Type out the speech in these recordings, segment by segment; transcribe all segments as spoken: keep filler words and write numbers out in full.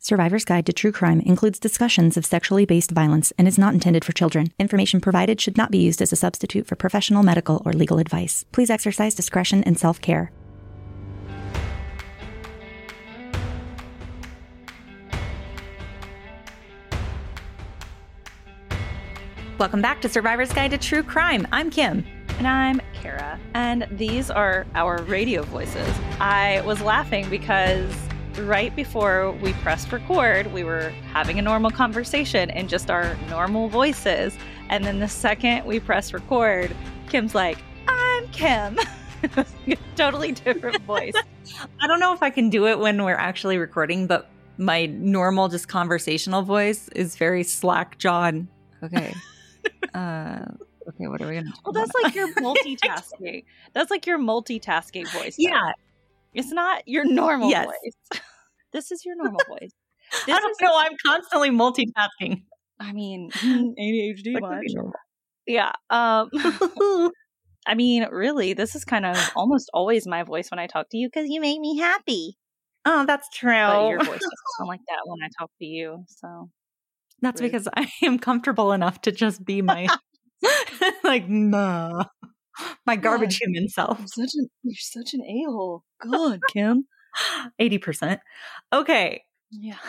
Survivor's Guide to True Crime includes discussions of sexually based violence and is not intended for children. Information provided should not be used as a substitute for professional medical or legal advice. Please exercise discretion and self-care. Welcome back to Survivor's Guide to True Crime. I'm Kim. And I'm Kara. And these are our radio voices. I was laughing because right before we pressed record, we were having a normal conversation in just our normal voices. And then the second we press record, Kim's like, I'm Kim. Totally different voice. I don't know if I can do it when we're actually recording, but my normal, just conversational voice is very slack-jawed. Okay. Uh, okay, what are we going to do? Well, that's like your multitasking. That's like your multitasking voice. Though. Yeah. It's not your normal yes. voice. This is your normal voice. This I don't is, know. I'm constantly multitasking. I mean, A D H D much. Yeah. Um, I mean, really, this is kind of almost always my voice when I talk to you because you make me happy. Oh, that's true. But your voice doesn't sound like that when I talk to you, so... That's rude. Because I am comfortable enough to just be my, like, nah, my garbage God, human self. You're such, an, you're such an a-hole. God, Kim. eighty percent. Okay. Yeah.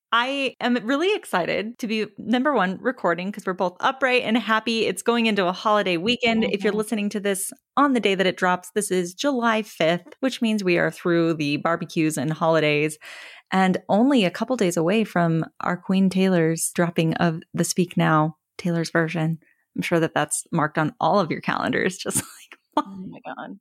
I am really excited to be, number one, recording because we're both upright and happy. It's going into a holiday weekend. Mm-hmm. If you're listening to this on the day that it drops, this is July fifth, which means we are through the barbecues and holidays and only a couple days away from our Queen Taylor's dropping of the Speak Now Taylor's version. I'm sure that that's marked on all of your calendars, just like, what? Oh my God.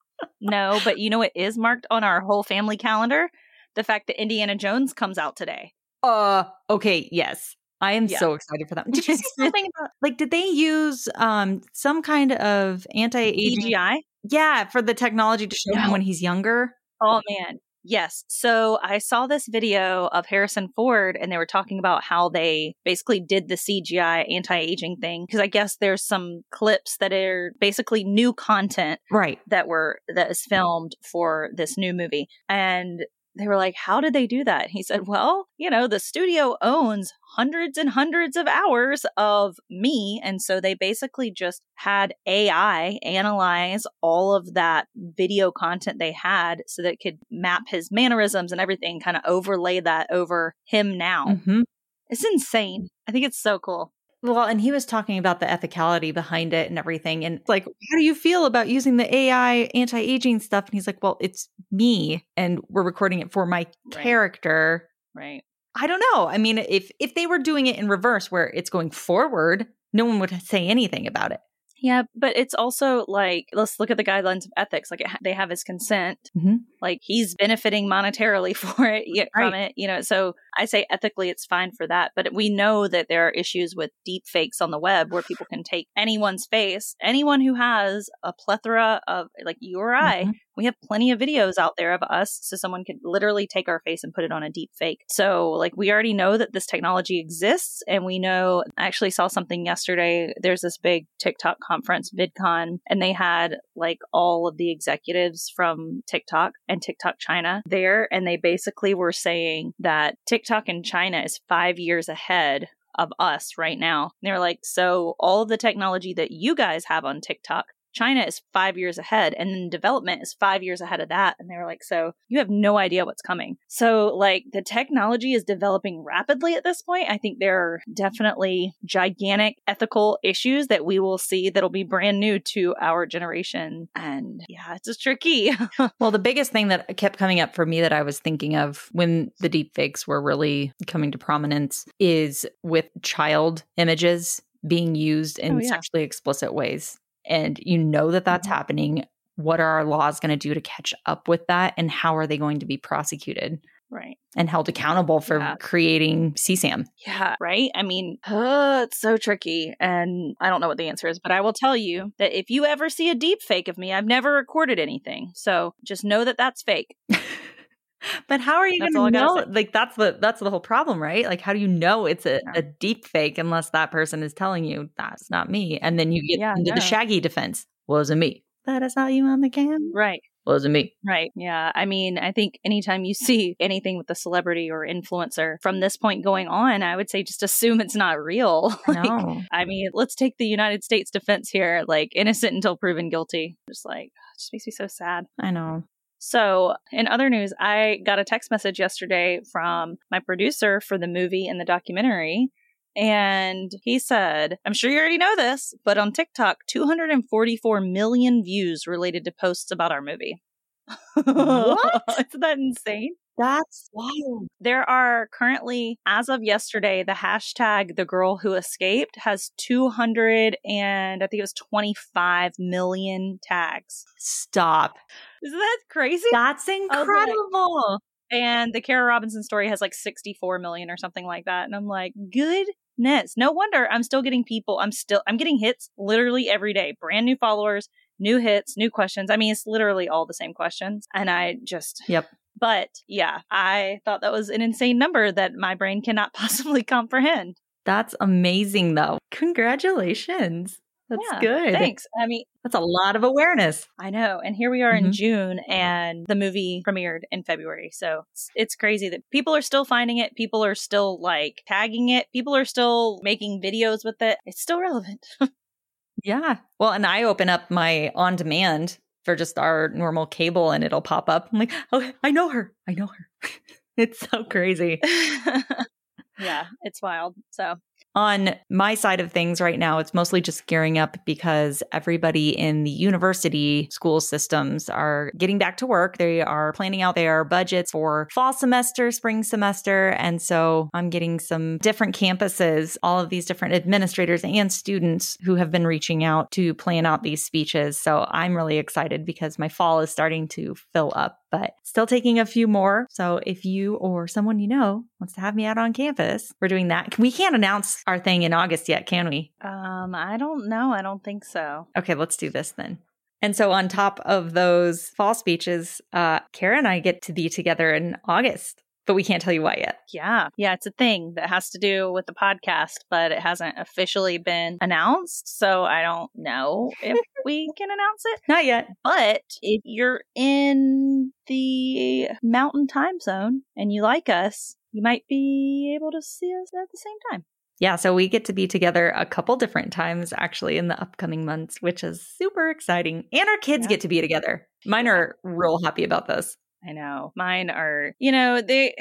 No, but you know what is marked on our whole family calendar? The fact that Indiana Jones comes out today. Uh, okay, yes. I am yeah. so excited for that. Did you see something about, like, did they use um some kind of anti-aging? C G I? Yeah, for the technology to show no. him when he's younger? Oh, man. Yes. So I saw this video of Harrison Ford and they were talking about how they basically did the C G I anti-aging thing. Because I guess there's some clips that are basically new content. Right. That were, that is filmed for this new movie. And they were like, how did they do that? He said, well, you know, the studio owns hundreds and hundreds of hours of me. And so they basically just had A I analyze all of that video content they had so that it could map his mannerisms and everything, kind of overlay that over him now. Mm-hmm. It's insane. I think it's so cool. Well, and he was talking about the ethicality behind it and everything. And like, how do you feel about using the A I anti-aging stuff? And he's like, well, it's me and we're recording it for my right. character. Right. I don't know. I mean, if if they were doing it in reverse where it's going forward, no one would say anything about it. Yeah, but it's also like, let's look at the guidelines of ethics. Like it ha- they have his consent. Mm-hmm. Like he's benefiting monetarily for it, yeah, right. from it, you know. So I say ethically it's fine for that. But we know that there are issues with deep fakes on the web where people can take anyone's face, anyone who has a plethora of, like you or I, mm-hmm. we have plenty of videos out there of us. So someone could literally take our face and put it on a deep fake. So like we already know that this technology exists. And we know, I actually saw something yesterday. There's this big TikTok conference, VidCon, and they had like all of the executives from TikTok and TikTok China there. And they basically were saying that TikTok in China is five years ahead of us right now. And they were like, so all of the technology that you guys have on TikTok, China is five years ahead, and then development is five years ahead of that. And they were like, so you have no idea what's coming. So like the technology is developing rapidly at this point. I think there are definitely gigantic ethical issues that we will see that'll be brand new to our generation. And yeah, it's just tricky. Well, the biggest thing that kept coming up for me that I was thinking of when the deepfakes were really coming to prominence is with child images being used in oh, yeah. sexually explicit ways. And you know that that's mm-hmm. happening. What are our laws going to do to catch up with that? And how are they going to be prosecuted? Right. And held accountable for yeah. creating C SAM? Yeah, right? I mean, uh, it's so tricky. And I don't know what the answer is, but I will tell you that if you ever see a deep fake of me, I've never recorded anything. So just know that that's fake. But how are you going to know? Like that's the that's the whole problem, right? Like how do you know it's a, yeah. a deep fake unless that person is telling you that's not me? And then you get yeah, into no. the Shaggy defense. Wasn't me. That I saw you on the cam. Right. Wasn't me. Right. Yeah. I mean, I think anytime you see anything with a celebrity or influencer from this point going on, I would say just assume it's not real. I like, know. I mean, let's take the United States defense here, like innocent until proven guilty. Just like, it just makes me so sad. I know. So, in other news, I got a text message yesterday from my producer for the movie and the documentary. And he said, I'm sure you already know this, but on TikTok, two hundred forty-four million views related to posts about our movie. What? Isn't that insane? That's wild. There are currently, as of yesterday, the hashtag the girl who escaped has two hundred and I think it was twenty-five million tags. Stop. Isn't that crazy? That's incredible. And the Kara Robinson story has like sixty-four million or something like that. And I'm like, goodness. No wonder I'm still getting people. I'm still, I'm getting hits literally every day. Brand new followers, new hits, new questions. I mean, it's literally all the same questions. And I just, Yep. But yeah, I thought that was an insane number that my brain cannot possibly comprehend. That's amazing, though. Congratulations. That's yeah, good. Thanks. I mean, that's a lot of awareness. I know. And here we are Mhm. in June and the movie premiered in February. So it's, it's crazy that people are still finding it. People are still like tagging it. People are still making videos with it. It's still relevant. Yeah. Well, and I open up my on demand for just our normal cable and it'll pop up. I'm like, oh, I know her. I know her. It's so crazy. Yeah, it's wild. So on my side of things right now, it's mostly just gearing up because everybody in the university school systems are getting back to work. They are planning out their budgets for fall semester, spring semester. And so I'm getting some different campuses, all of these different administrators and students who have been reaching out to plan out these speeches. So I'm really excited because my fall is starting to fill up, but still taking a few more. So if you or someone you know wants to have me out on campus, we're doing that. We can't announce our thing in August yet, can we? Um, I don't know. I don't think so. Okay, let's do this then. And so on top of those fall speeches, uh, Kara and I get to be together in August, but we can't tell you why yet. Yeah. Yeah, it's a thing that has to do with the podcast, but it hasn't officially been announced. So I don't know if we can announce it. Not yet. But if you're in the mountain time zone and you like us, you might be able to see us at the same time. Yeah, so we get to be together a couple different times actually in the upcoming months, which is super exciting. And our kids Yeah. get to be together. Mine are real happy about this. I know. Mine are, you know, they,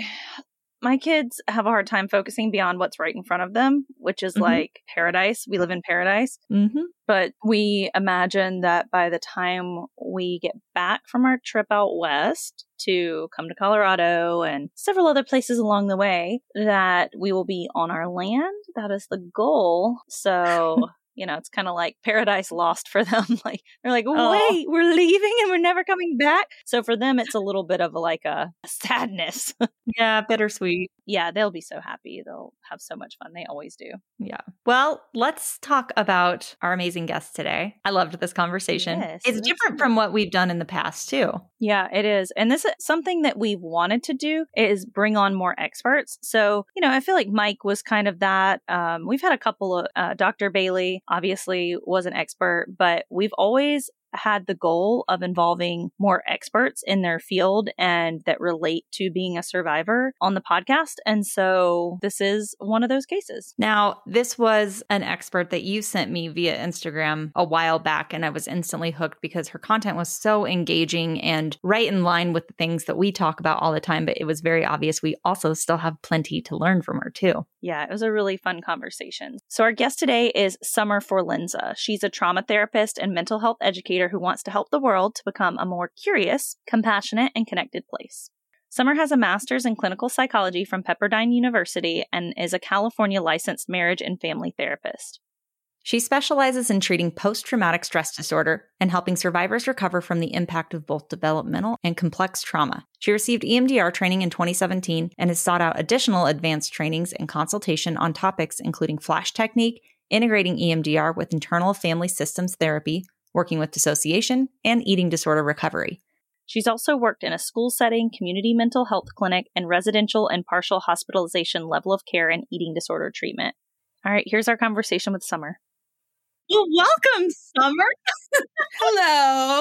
my kids have a hard time focusing beyond what's right in front of them, which is Mhm. like paradise. We live in paradise. Mm-hmm. But we imagine that by the time we get back from our trip out west to come to Colorado and several other places along the way, that we will be on our land. That is the goal. So, you know, it's kind of like paradise lost for them. Like, they're like, Oh. wait, we're leaving and we're never coming back. So for them, it's a little bit of like a sadness. Yeah, bittersweet. Yeah, they'll be so happy. They'll have so much fun. They always do. Yeah. Well, let's talk about our amazing guest today. I loved this conversation. Yes, it's it was different fun. from what we've done in the past, too. Yeah, it is. And this is something that we've wanted to do is bring on more experts. So, you know, I feel like Mike was kind of that. Um, we've had a couple of, uh, Doctor Bailey obviously was an expert, but we've always had the goal of involving more experts in their field and that relate to being a survivor on the podcast. And so this is one of those cases. Now, this was an expert that you sent me via Instagram a while back, and I was instantly hooked because her content was so engaging and right in line with the things that we talk about all the time. But it was very obvious we also still have plenty to learn from her, too. Yeah, it was a really fun conversation. So our guest today is Summer Forlenza. She's a trauma therapist and mental health educator who wants to help the world to become a more curious, compassionate, and connected place. Summer has a master's in clinical psychology from Pepperdine University and is a California licensed marriage and family therapist. She specializes in treating post-traumatic stress disorder and helping survivors recover from the impact of both developmental and complex trauma. She received E M D R training in twenty seventeen and has sought out additional advanced trainings and consultation on topics including flash technique, integrating E M D R with internal family systems therapy, working with dissociation, and eating disorder recovery. She's also worked in a school setting, community mental health clinic, and residential and partial hospitalization level of care and eating disorder treatment. All right, here's our conversation with Summer. Well, welcome, Summer. Hello.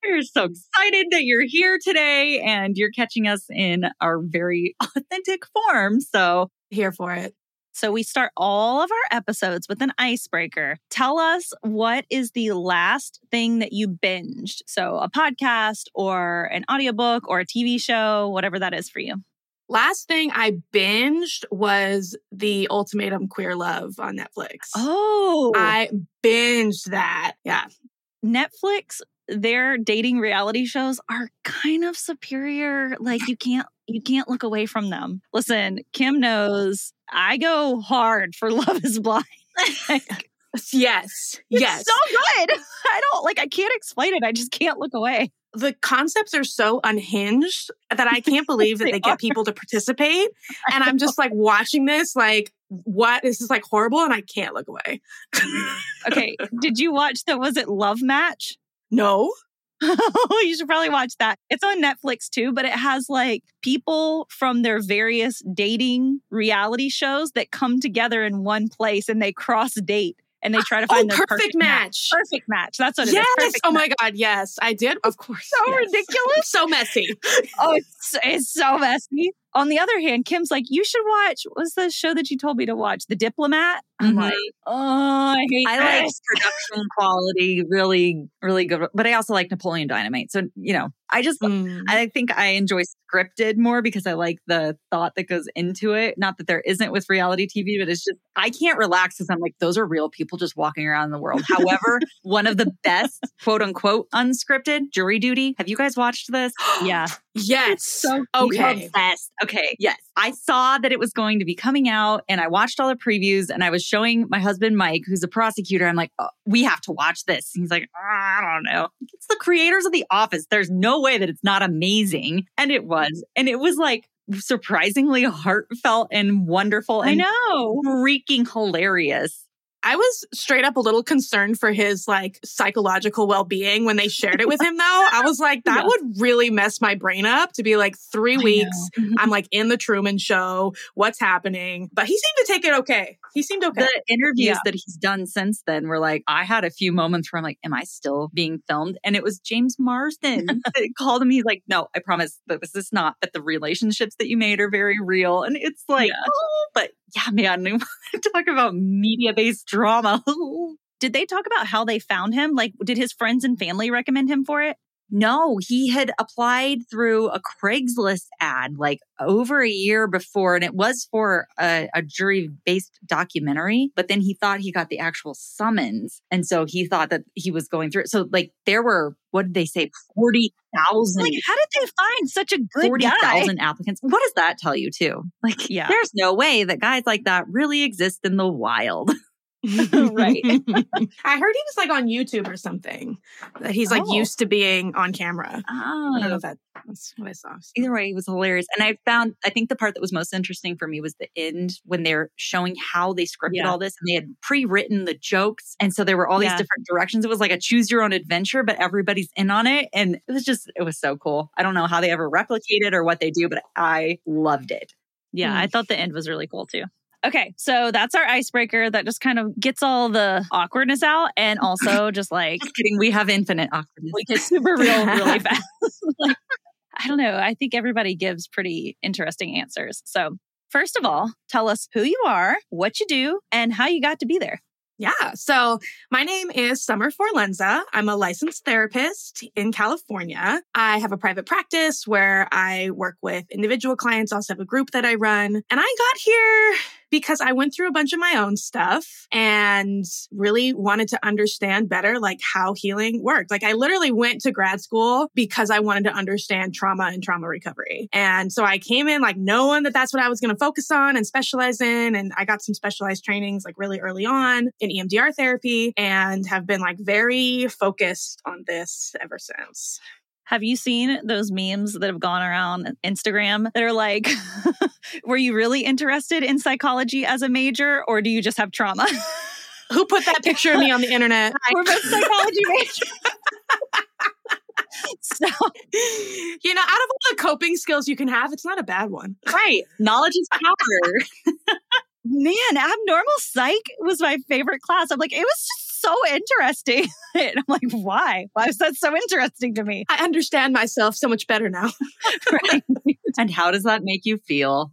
We're so excited that you're here today and you're catching us in our very authentic form. So here for it. So we start all of our episodes with an icebreaker. Tell us, what is the last thing that you binged? So a podcast or an audiobook or a T V show, whatever that is for you. Last thing I binged was The Ultimatum Queer Love on Netflix. Oh. I binged that. Yeah. Netflix, their dating reality shows are kind of superior. Like you can't you can't look away from them. Listen, Kim knows I go hard for Love is Blind. Yes. It's yes. so good. I don't like I can't explain it. I just can't look away. The concepts are so unhinged that I can't believe that they, they get people to participate. And I'm just like watching this, like, what? This is like horrible and I can't look away. Okay. Did you watch the, was it Love Match? No. You should probably watch that. It's on Netflix too, but it has like people from their various dating reality shows that come together in one place and they cross date. And they try to find oh, their perfect, perfect match. match. Perfect match. That's what it yes. is. Yes. Oh my God. Yes, I did. Of course. So yes. ridiculous. So messy. Oh, it's, it's so messy. On the other hand, Kim's like, you should watch, what's the show that you told me to watch? The Diplomat? I'm Mm-hmm. like, oh, I hate I this. like production quality, really, really good. But I also like Napoleon Dynamite. So, you know, I just, mm. I think I enjoy scripted more because I like the thought that goes into it. Not that there isn't with reality T V, but it's just, I can't relax because I'm like, those are real people just walking around in the world. However, one of the best, quote unquote, unscripted, Jury Duty. Have you guys watched this? Yeah. Yes. So okay. Obsessed. Okay. Yes. I saw that it was going to be coming out and I watched all the previews and I was showing my husband, Mike, who's a prosecutor. I'm like, oh, we have to watch this. He's like, oh, I don't know. It's the creators of The Office. There's no way that it's not amazing. And it was. And it was like surprisingly heartfelt and wonderful. I and know. freaking hilarious. I was straight up a little concerned for his like psychological well-being when they shared it with him though. I was like, that yeah. would really mess my brain up to be like three I weeks. I'm like in the Truman Show. What's happening? But he seemed to take it okay. He seemed okay. The interviews yeah. that he's done since then were like, I had a few moments where I'm like, am I still being filmed? And it was James Marsden that called him. He's like, no, I promise that this is not, but the relationships that you made are very real. And it's like, yeah. oh, but yeah, man, talk about media-based drama. Did they talk about how they found him? Like, did his friends and family recommend him for it? No, he had applied through a Craigslist ad like over a year before, and it was for a, a jury-based documentary, but then he thought he got the actual summons. And so he thought that he was going through it. So like there were, what did they say, forty thousand? Like, how did they find such a good forty thousand applicants? What does that tell you too? Like, yeah. There's no way that guys like that really exist in the wild. Right. I heard he was like on YouTube or something. That he's like oh. used to being on camera. Oh. I don't know if that, that's what I saw. So. Either way, it was hilarious. And I found, I think the part that was most interesting for me was the end when they're showing how they scripted yeah. all this. And they had pre-written the jokes. And so there were all these yeah. different directions. It was like a choose your own adventure, but everybody's in on it. And it was just, it was so cool. I don't know how they ever replicate it or what they do, but I loved it. Yeah, mm. I thought the end was really cool too. Okay, so that's our icebreaker that just kind of gets all the awkwardness out and also just like... Just kidding, we have infinite awkwardness. We get super real really fast. Like, I don't know, I think everybody gives pretty interesting answers. So first of all, tell us who you are, what you do, and how you got to be there. Yeah. So my name is Summer Forlenza. I'm a licensed therapist in California. I have a private practice where I work with individual clients. I also have a group that I run. And I got here because I went through a bunch of my own stuff and really wanted to understand better, like how healing worked. Like I literally went to grad school because I wanted to understand trauma and trauma recovery. And so I came in like knowing that that's what I was going to focus on and specialize in. And I got some specialized trainings like really early on in E M D R therapy and have been like very focused on this ever since. Have you seen those memes that have gone around Instagram that are like, were you really interested in psychology as a major or do you just have trauma? Who put that picture of me on the internet? We're both psychology majors. So, you know, out of all the coping skills you can have, it's not a bad one. Right. Knowledge is power. Man, abnormal psych was my favorite class. I'm like, it was just so interesting. And I'm like, why? Why is that so interesting to me? I understand myself so much better now. Right. And how does that make you feel?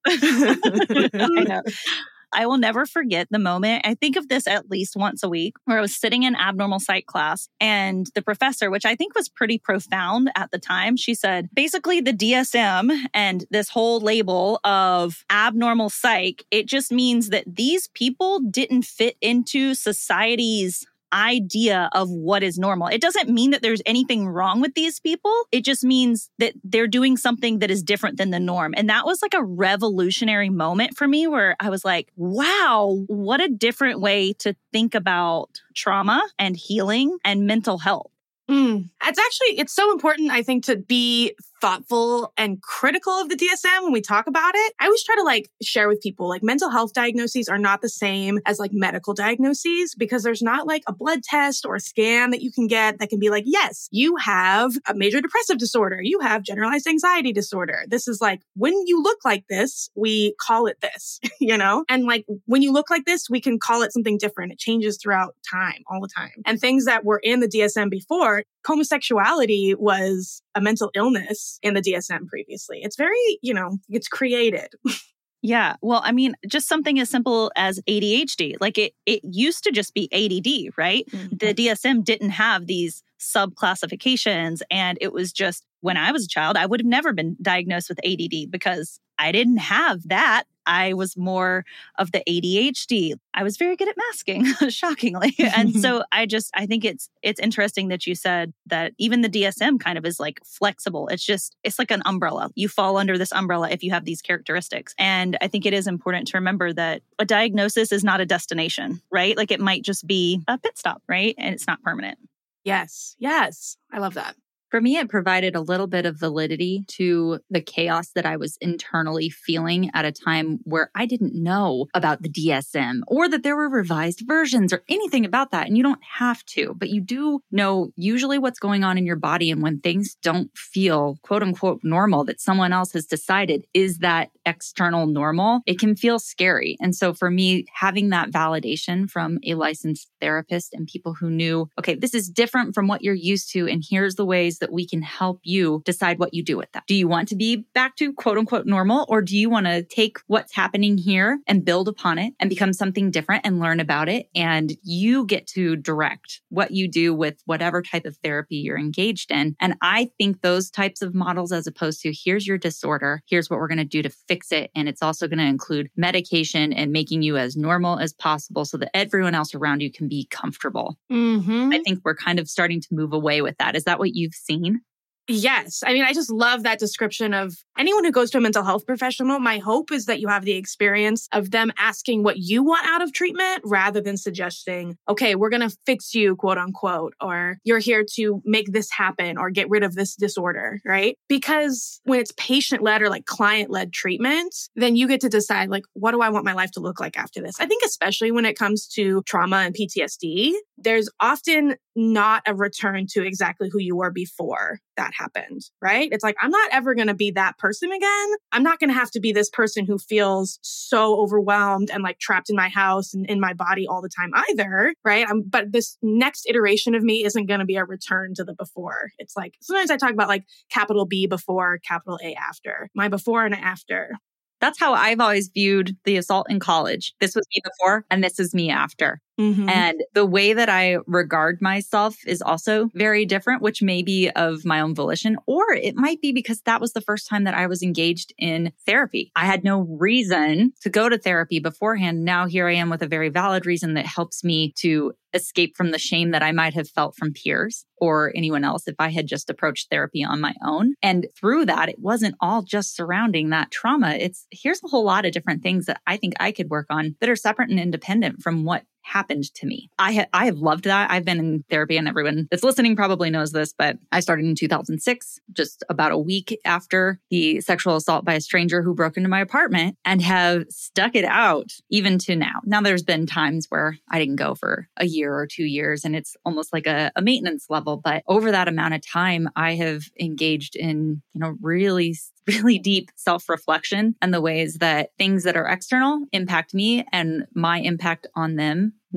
I know. I will never forget the moment. I think of this at least once a week where I was sitting in abnormal psych class and the professor, which I think was pretty profound at the time, she said, basically the D S M and this whole label of abnormal psych, it just means that these people didn't fit into society's idea of what is normal. It doesn't mean that there's anything wrong with these people. It just means that they're doing something that is different than the norm. And that was like a revolutionary moment for me where I was like, wow, what a different way to think about trauma and healing and mental health. Mm. It's actually, it's so important, I think, to be thoughtful and critical of the D S M when we talk about it. I always try to like share with people, like mental health diagnoses are not the same as like medical diagnoses because there's not like a blood test or a scan that you can get that can be like, yes, you have a major depressive disorder. You have generalized anxiety disorder. This is like, when you look like this, we call it this, you know? And like, when you look like this, we can call it something different. It changes throughout time, all the time. And things that were in the D S M before, homosexuality was a mental illness in the D S M previously. It's very, you know, it's created. Yeah. Well, I mean, just something as simple as A D H D. Like it, it used to just be A D D, right? Mm-hmm. The D S M didn't have these sub-classifications. And it was just, when I was a child, I would have never been diagnosed with A D D because I didn't have that. I was more of the A D H D. I was very good at masking, shockingly. And so I just, I think it's, it's interesting that you said that even the D S M kind of is like flexible. It's just, it's like an umbrella. You fall under this umbrella if you have these characteristics. And I think it is important to remember that a diagnosis is not a destination, right? Like it might just be a pit stop, right? And it's not permanent. Yes. Yes. I love that. For me, it provided a little bit of validity to the chaos that I was internally feeling at a time where I didn't know about the D S M or that there were revised versions or anything about that. And you don't have to, but you do know usually what's going on in your body. And when things don't feel quote unquote normal that someone else has decided is that external normal, it can feel scary. And so for me, having that validation from a licensed therapist and people who knew, okay, this is different from what you're used to. And here's the ways that we can help you decide what you do with that. Do you want to be back to quote unquote normal, or do you want to take what's happening here and build upon it and become something different and learn about it? And you get to direct what you do with whatever type of therapy you're engaged in. And I think those types of models, as opposed to here's your disorder, here's what we're going to do to fix it. And it's also going to include medication and making you as normal as possible so that everyone else around you can be comfortable. Mm-hmm. I think we're kind of starting to move away with that. Is that what you've seen? Yes. I mean, I just love that description of anyone who goes to a mental health professional. My hope is that you have the experience of them asking what you want out of treatment rather than suggesting, okay, we're going to fix you, quote unquote, or you're here to make this happen or get rid of this disorder, right? Because when it's patient-led or like client-led treatment, then you get to decide like, what do I want my life to look like after this? I think especially when it comes to trauma and P T S D, there's often not a return to exactly who you were before that happened, right? It's like, I'm not ever going to be that person again. I'm not going to have to be this person who feels so overwhelmed and like trapped in my house and in my body all the time either, right? I'm, but this next iteration of me isn't going to be a return to the before. It's like, sometimes I talk about like capital B before, capital A after, my before and after. That's how I've always viewed the assault in college. This was me before and this is me after. Mm-hmm. And the way that I regard myself is also very different, which may be of my own volition, or it might be because that was the first time that I was engaged in therapy. I had no reason to go to therapy beforehand. Now here I am with a very valid reason that helps me to escape from the shame that I might have felt from peers or anyone else if I had just approached therapy on my own. And through that, it wasn't all just surrounding that trauma. It's here's a whole lot of different things that I think I could work on that are separate and independent from what happened to me. I ha- I have loved that. I've been in therapy, and everyone that's listening probably knows this, but I started in two thousand six, just about a week after the sexual assault by a stranger who broke into my apartment, and have stuck it out even to now. Now, there's been times where I didn't go for a year or two years, and it's almost like a, a maintenance level. But over that amount of time, I have engaged in, you know, really really deep self-reflection and the ways that things that are external impact me and my impact on them, not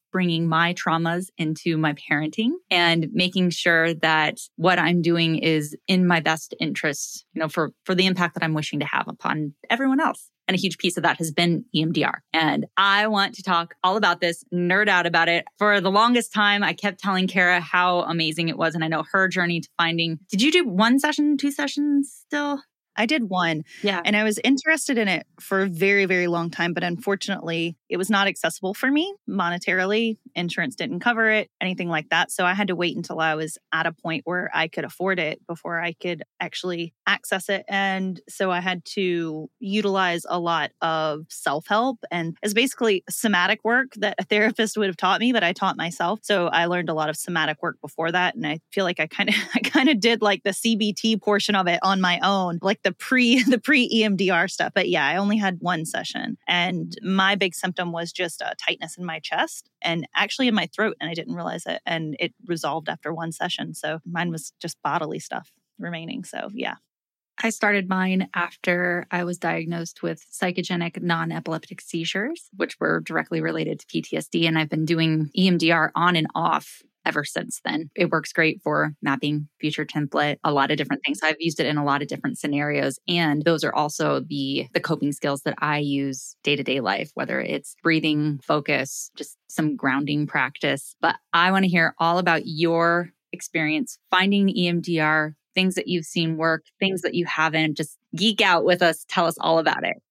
bringing my traumas into my parenting and making sure that what I'm doing is in my best interest, you know, for, for the impact that I'm wishing to have upon everyone else. And a huge piece of that has been E M D R. And I want to talk all about this, nerd out about it. For the longest time, I kept telling Kara how amazing it was. And I know her journey to finding, did you do one session, two sessions still? I did one. Yeah. And I was interested in it for a very, very long time. But unfortunately, it was not accessible for me monetarily. Insurance didn't cover it, anything like that. So I had to wait until I was at a point where I could afford it before I could actually access it. And so I had to utilize a lot of self-help. And it's basically somatic work that a therapist would have taught me, but I taught myself. So I learned a lot of somatic work before that. And I feel like I kind of I kind of did like the C B T portion of it on my own, like the pre the pre-E M D R stuff. But yeah, I only had one session. And my big symptom was just a tightness in my chest and actually in my throat. And I didn't realize it. And it resolved after one session. So mine was just bodily stuff remaining. So yeah. I started mine after I was diagnosed with psychogenic non-epileptic seizures, which were directly related to P T S D. And I've been doing E M D R on and off ever since then. It works great for mapping future template, a lot of different things. I've used it in a lot of different scenarios. And those are also the, the coping skills that I use day-to-day life, whether it's breathing, focus, just some grounding practice. But I want to hear all about your experience finding E M D R, things that you've seen work, things that you haven't. Just geek out with us. Tell us all about it.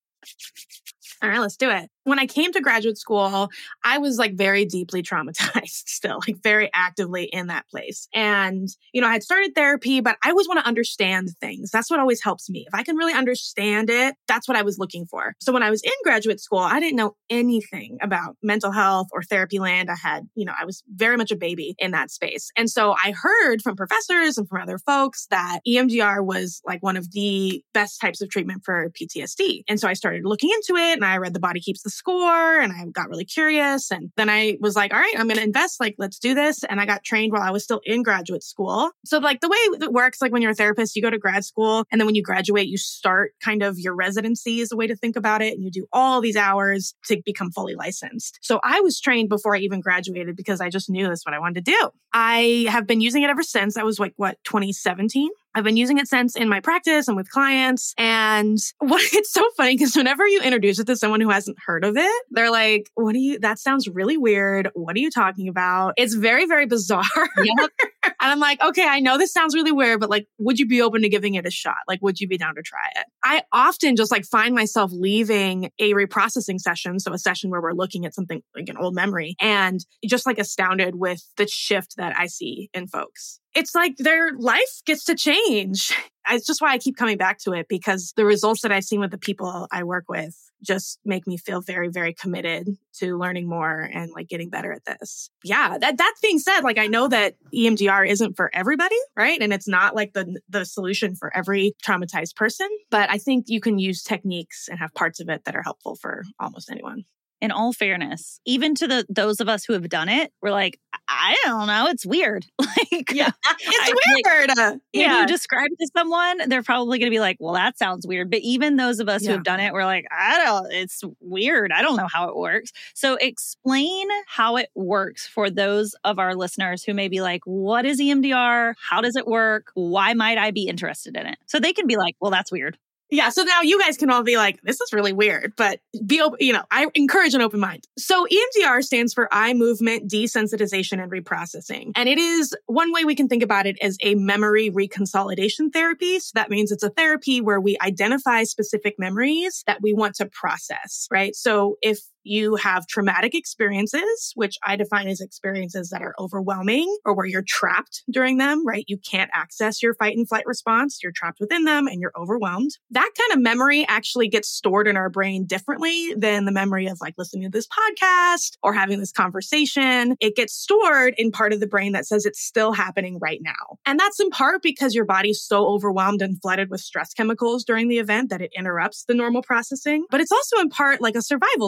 All right, let's do it. When I came to graduate school, I was like very deeply traumatized still, like very actively in that place. And, you know, I had started therapy, but I always want to understand things. That's what always helps me. If I can really understand it, that's what I was looking for. So when I was in graduate school, I didn't know anything about mental health or therapy land. I had, you know, I was very much a baby in that space. And so I heard from professors and from other folks that E M D R was like one of the best types of treatment for P T S D. And so I started looking into it and I read The Body Keeps the Score and I got really curious. And then I was like, all right, I'm going to invest, like, let's do this. And I got trained while I was still in graduate school. So like the way it works, like when you're a therapist, you go to grad school and then when you graduate, you start kind of your residency is a way to think about it. And you do all these hours to become fully licensed. So I was trained before I even graduated because I just knew that's what I wanted to do. I have been using it ever since. I was like, what, twenty seventeen? I've been using it since in my practice and with clients. And what it's so funny because whenever you introduce it to someone who hasn't heard of it, they're like, what do you, that sounds really weird. What are you talking about? It's very, very bizarre. Yep. And I'm like, okay, I know this sounds really weird, but like, would you be open to giving it a shot? Like, would you be down to try it? I often just like find myself leaving a reprocessing session. So a session where we're looking at something like an old memory and just like astounded with the shift that I see in folks. It's like their life gets to change. It's just why I keep coming back to it because the results that I've seen with the people I work with just make me feel very, very committed to learning more and like getting better at this. Yeah. That, that being said, like I know that E M D R isn't for everybody, right? And it's not like the, the solution for every traumatized person, but I think you can use techniques and have parts of it that are helpful for almost anyone. In all fairness, even to the those of us who have done it, we're like, I don't know, it's weird. Like, yeah, it's I, weird. Like, if yeah. you describe it to someone, they're probably going to be like, well, that sounds weird. But even those of us yeah. who have done it, we're like, I don't, it's weird. I don't know how it works. So explain how it works for those of our listeners who may be like, what is E M D R? How does it work? Why might I be interested in it? So they can be like, well, that's weird. Yeah. So now you guys can all be like, this is really weird, but be open, you know, I encourage an open mind. So E M D R stands for eye movement desensitization and reprocessing. And it is one way we can think about it as a memory reconsolidation therapy. So that means it's a therapy where we identify specific memories that we want to process, right? So if you have traumatic experiences, which I define as experiences that are overwhelming or where you're trapped during them, right? You can't access your fight and flight response. You're trapped within them and you're overwhelmed. That kind of memory actually gets stored in our brain differently than the memory of like listening to this podcast or having this conversation. It gets stored in part of the brain that says it's still happening right now. And that's in part because your body's so overwhelmed and flooded with stress chemicals during the event that it interrupts the normal processing. But it's also in part like a survival technique.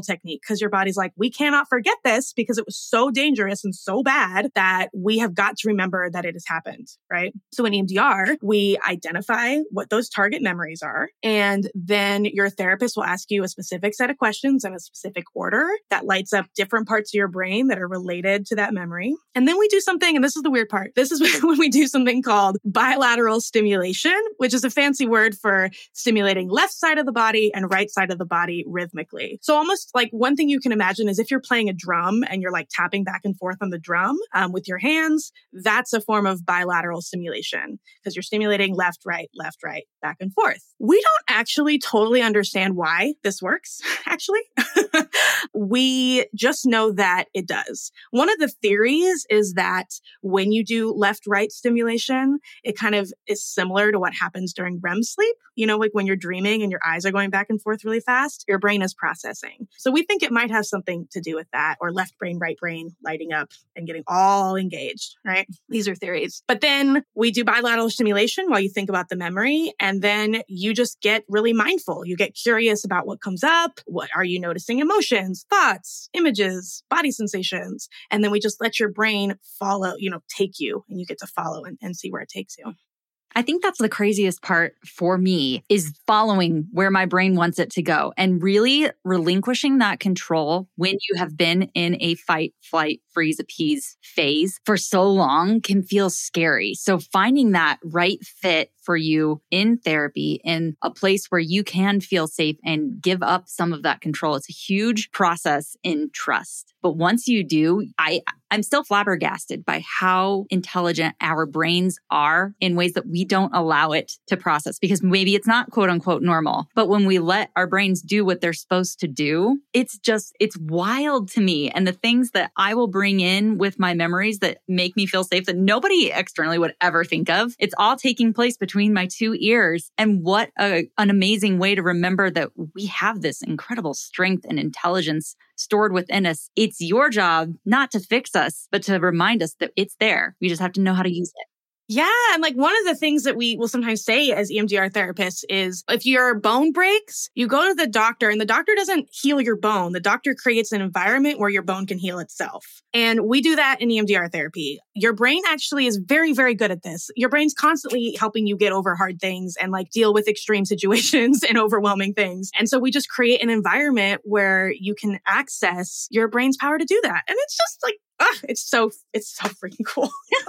because your body's like, we cannot forget this because it was so dangerous and so bad that we have got to remember that it has happened, right? So in E M D R, we identify what those target memories are. And then your therapist will ask you a specific set of questions in a specific order that lights up different parts of your brain that are related to that memory. And then we do something, and this is the weird part. This is when we do something called bilateral stimulation, which is a fancy word for stimulating left side of the body and right side of the body rhythmically. So almost like one thing you can imagine is if you're playing a drum and you're like tapping back and forth on the drum um, with your hands, that's a form of bilateral stimulation because you're stimulating left, right, left, right, back and forth. We don't actually totally understand why this works, actually. We just know that it does. One of the theories is that when you do left-right stimulation, it kind of is similar to what happens during R E M sleep. You know, like when you're dreaming and your eyes are going back and forth really fast, your brain is processing. So we think it might have something to do with that, or left brain, right brain lighting up and getting all engaged, right? These are theories. But then we do bilateral stimulation while you think about the memory, and then you just get really mindful. You get curious about what comes up. What are you noticing? Emotions, thoughts, images, body sensations. And then we just let your brain follow, you know, take you, and you get to follow and, and see where it takes you. I think that's the craziest part for me is following where my brain wants it to go and really relinquishing that control when you have been in a fight, flight, freeze, appease phase for so long can feel scary. So finding that right fit for you in therapy, in a place where you can feel safe and give up some of that control, it's a huge process in trust. But once you do, I, I'm still flabbergasted by how intelligent our brains are in ways that we don't allow it to process, because maybe it's not quote unquote normal. But when we let our brains do what they're supposed to do, it's just, it's wild to me. And the things that I will bring in with my memories that make me feel safe that nobody externally would ever think of, it's all taking place between my two ears. And what a, an amazing way to remember that we have this incredible strength and intelligence stored within us. It's your job not to fix us, but to remind us that it's there. We just have to know how to use it. Yeah. And like one of the things that we will sometimes say as E M D R therapists is if your bone breaks, you go to the doctor and the doctor doesn't heal your bone. The doctor creates an environment where your bone can heal itself. And we do that in E M D R therapy. Your brain actually is very, very good at this. Your brain's constantly helping you get over hard things and like deal with extreme situations and overwhelming things. And so we just create an environment where you can access your brain's power to do that. And it's just like, ah, it's so, it's so freaking cool.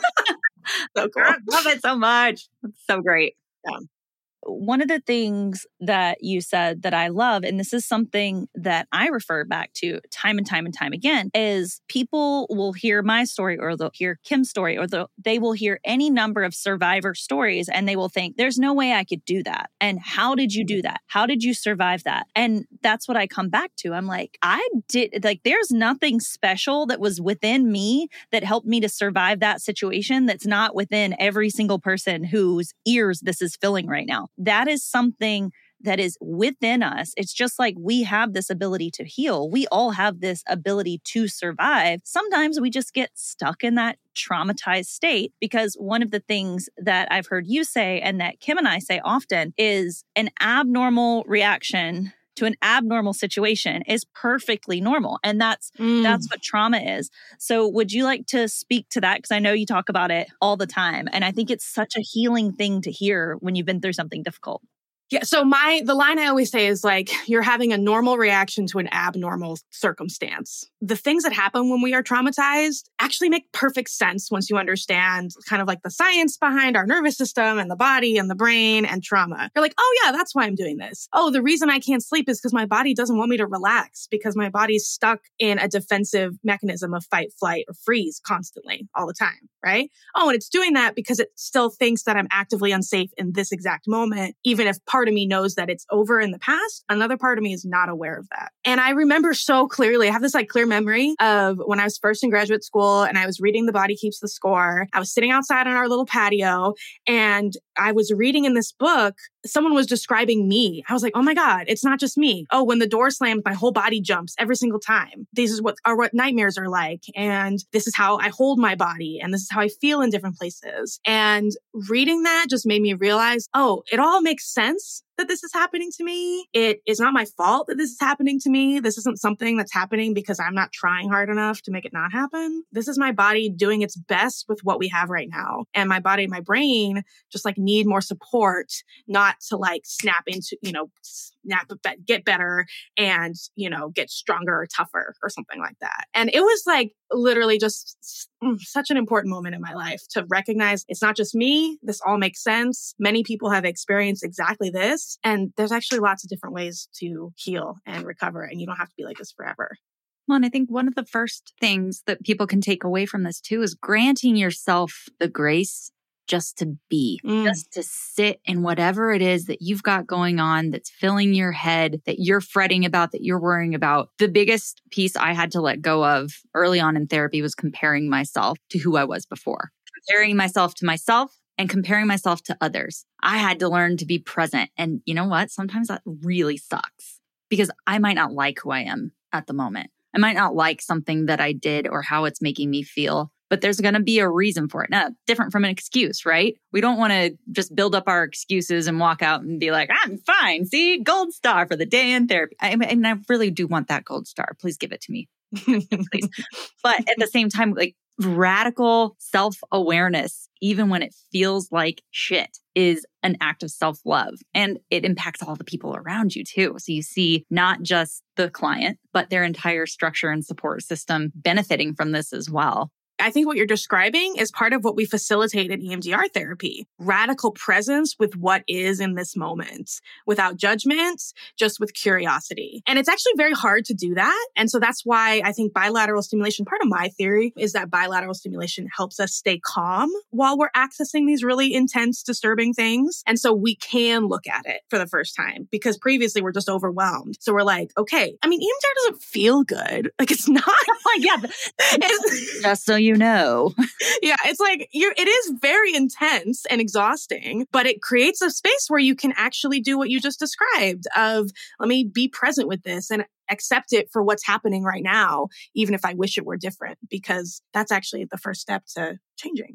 So cool. I love it so much. It's so great. Yeah. One of the things that you said that I love, and this is something that I refer back to time and time and time again, is people will hear my story or they'll hear Kim's story or they will hear any number of survivor stories and they will think, there's no way I could do that. And how did you do that? How did you survive that? And that's what I come back to. I'm like, I did, like, there's nothing special that was within me that helped me to survive that situation that's not within every single person whose ears this is filling right now. That is something that is within us. It's just like we have this ability to heal. We all have this ability to survive. Sometimes we just get stuck in that traumatized state because one of the things that I've heard you say and that Kim and I say often is an abnormal reaction to an abnormal situation is perfectly normal. And that's mm. that's what trauma is. So would you like to speak to that? Because I know you talk about it all the time. And I think it's such a healing thing to hear when you've been through something difficult. Yeah. So my, the line I always say is like, you're having a normal reaction to an abnormal circumstance. The things that happen when we are traumatized actually make perfect sense once you understand kind of like the science behind our nervous system and the body and the brain and trauma. You're like, oh yeah, that's why I'm doing this. Oh, the reason I can't sleep is because my body doesn't want me to relax because my body's stuck in a defensive mechanism of fight, flight, or freeze constantly all the time, right? Oh, and it's doing that because it still thinks that I'm actively unsafe in this exact moment, even if part of me knows that it's over in the past. Another part of me is not aware of that. And I remember so clearly, I have this like clear memory of when I was first in graduate school and I was reading The Body Keeps the Score. I was sitting outside on our little patio and I was reading in this book, someone was describing me. I was like, oh my God, it's not just me. Oh, when the door slams, my whole body jumps every single time. This is what are what nightmares are like. And this is how I hold my body. And this is how I feel in different places. And reading that just made me realize, oh, it all makes sense that this is happening to me. It is not my fault that this is happening to me. This isn't something that's happening because I'm not trying hard enough to make it not happen. This is my body doing its best with what we have right now. And my body and my brain just like need more support, not to like snap into, you know, snap, get better and, you know, get stronger or tougher or something like that. And it was like literally just such an important moment in my life to recognize it's not just me. This all makes sense. Many people have experienced exactly this. And there's actually lots of different ways to heal and recover. And you don't have to be like this forever. Well, and I think one of the first things that people can take away from this too is granting yourself the grace just to be, mm. just to sit in whatever it is that you've got going on that's filling your head, that you're fretting about, that you're worrying about. The biggest piece I had to let go of early on in therapy was comparing myself to who I was before, comparing myself to myself and comparing myself to others. I had to learn to be present. And you know what? Sometimes that really sucks because I might not like who I am at the moment. I might not like something that I did or how it's making me feel, but there's going to be a reason for it. Now, different from an excuse, right? We don't want to just build up our excuses and walk out and be like, I'm fine. See, gold star for the day in therapy. I mean, I really do want that gold star. Please give it to me. Please. But at the same time, like radical self-awareness, even when it feels like shit, is an act of self-love. And it impacts all the people around you too. So you see not just the client, but their entire structure and support system benefiting from this as well. I think what you're describing is part of what we facilitate in E M D R therapy. Radical presence with what is in this moment, without judgment, just with curiosity. And it's actually very hard to do that. And so that's why I think bilateral stimulation, part of my theory is that bilateral stimulation helps us stay calm while we're accessing these really intense, disturbing things. And so we can look at it for the first time because previously we're just overwhelmed. So we're like, okay, I mean, E M D R doesn't feel good. Like it's not like, yeah, it's, just so you You know. Yeah, it's like you're it is very intense and exhausting, but it creates a space where you can actually do what you just described of let me be present with this and accept it for what's happening right now, even if I wish it were different, because that's actually the first step to changing.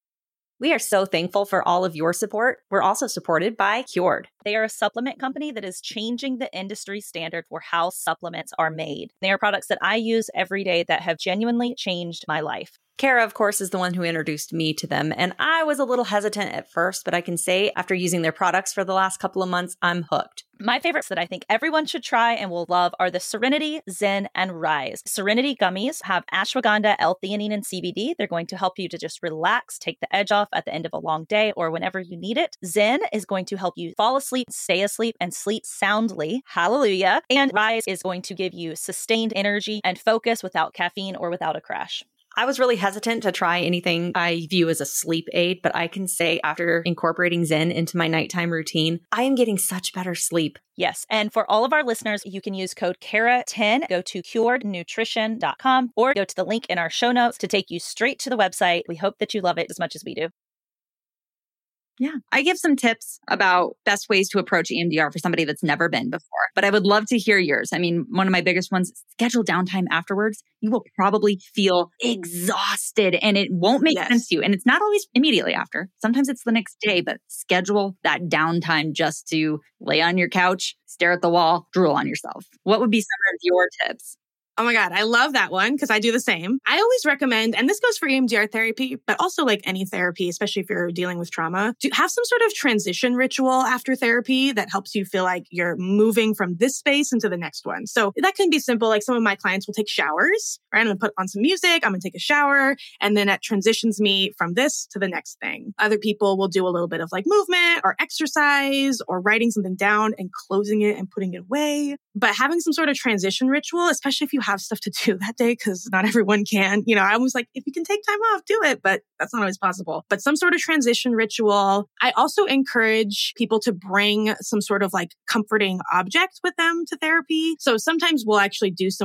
We are so thankful for all of your support. We're also supported by Cured. They are a supplement company that is changing the industry standard for how supplements are made. They are products that I use every day that have genuinely changed my life. Kara, of course, is the one who introduced me to them, and I was a little hesitant at first, but I can say after using their products for the last couple of months, I'm hooked. My favorites that I think everyone should try and will love are the Serenity, Zen, and Rise. Serenity gummies have ashwagandha, L-theanine, and C B D. They're going to help you to just relax, take the edge off at the end of a long day or whenever you need it. Zen is going to help you fall asleep, stay asleep, and sleep soundly. Hallelujah. And Rise is going to give you sustained energy and focus without caffeine or without a crash. I was really hesitant to try anything I view as a sleep aid, but I can say after incorporating Zen into my nighttime routine, I am getting such better sleep. Yes. And for all of our listeners, you can use code Kara ten, go to cured nutrition dot com or go to the link in our show notes to take you straight to the website. We hope that you love it as much as we do. Yeah. I give some tips about best ways to approach E M D R for somebody that's never been before, but I would love to hear yours. I mean, one of my biggest ones, schedule downtime afterwards. You will probably feel exhausted and it won't make yes. sense to you. And it's not always immediately after. Sometimes it's the next day, but schedule that downtime just to lay on your couch, stare at the wall, drool on yourself. What would be some of your tips? Oh my God, I love that one because I do the same. I always recommend, and this goes for E M D R therapy, but also like any therapy, especially if you're dealing with trauma, to have some sort of transition ritual after therapy that helps you feel like you're moving from this space into the next one. So that can be simple. Like some of my clients will take showers, right? I'm going to put on some music, I'm going to take a shower, and then that transitions me from this to the next thing. Other people will do a little bit of like movement or exercise or writing something down and closing it and putting it away. But having some sort of transition ritual, especially if you have stuff to do that day, because not everyone can. You know, I was like, if you can take time off, do it, but that's not always possible. But some sort of transition ritual. I also encourage people to bring some sort of like comforting object with them to therapy. So sometimes we'll actually do some work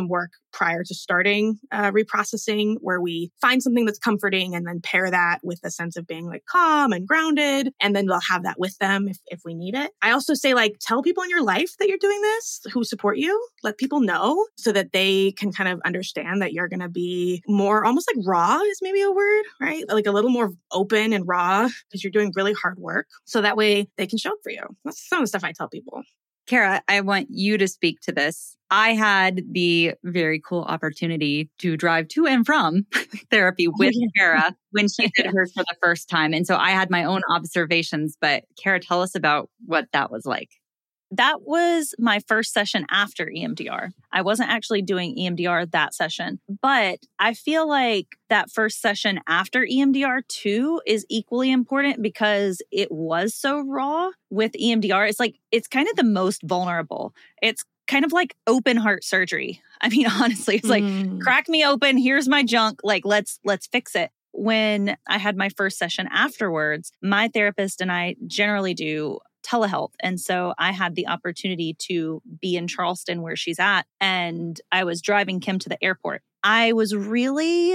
prior to starting uh, reprocessing, where we find something that's comforting and then pair that with a sense of being like calm and grounded. And then they'll have that with them if, if we need it. I also say like, tell people in your life that you're doing this, who support you, let people know so that they can kind of understand that you're going to be more almost like raw is maybe a word, right? Like a little more open and raw because you're doing really hard work. So that way they can show up for you. That's some of the stuff I tell people. Kara, I want you to speak to this. I had the very cool opportunity to drive to and from therapy with Kara when she did hers for the first time. And so I had my own observations, but Kara, tell us about what that was like. That was my first session after E M D R. I wasn't actually doing E M D R that session, but I feel like that first session after E M D R too is equally important because it was so raw with E M D R. It's like, it's kind of the most vulnerable. It's kind of like open heart surgery. I mean, honestly, it's like, mm. crack me open. Here's my junk. Like, let's, let's fix it. When I had my first session afterwards, my therapist and I generally do telehealth. And so I had the opportunity to be in Charleston where she's at. And I was driving Kim to the airport. I was really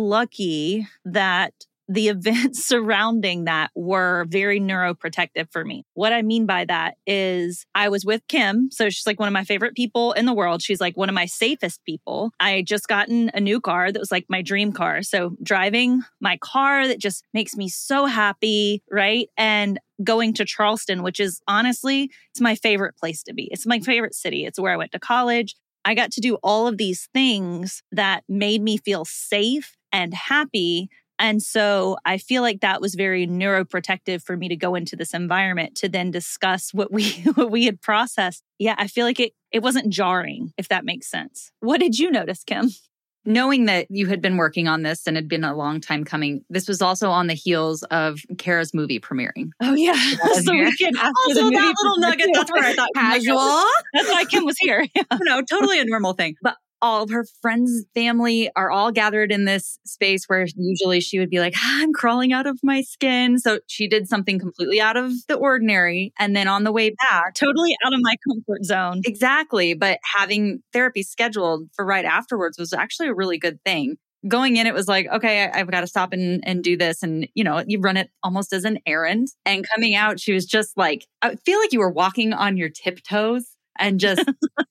lucky that the events surrounding that were very neuroprotective for me. What I mean by that is I was with Kim. So she's like one of my favorite people in the world. She's like one of my safest people. I had just gotten a new car that was like my dream car. So driving my car that just makes me so happy, right? And going to Charleston, which is honestly, it's my favorite place to be. It's my favorite city. It's where I went to college. I got to do all of these things that made me feel safe and happy. And so I feel like that was very neuroprotective for me to go into this environment to then discuss what we what we had processed. Yeah, I feel like it it wasn't jarring, if that makes sense. What did you notice, Kim? Knowing that you had been working on this and had been a long time coming, this was also on the heels of Kara's movie premiering. Oh, yeah. So we can also that little nugget. That's where I thought casual. That's why Kim was here. Yeah. No, totally a normal thing. But all of her friends, family are all gathered in this space where usually she would be like, ah, I'm crawling out of my skin. So she did something completely out of the ordinary. And then on the way back, totally out of my comfort zone. Exactly. But having therapy scheduled for right afterwards was actually a really good thing. Going in, it was like, okay, I, I've got to stop and, and do this. And, you know, you run it almost as an errand. And coming out, she was just like, I feel like you were walking on your tiptoes and just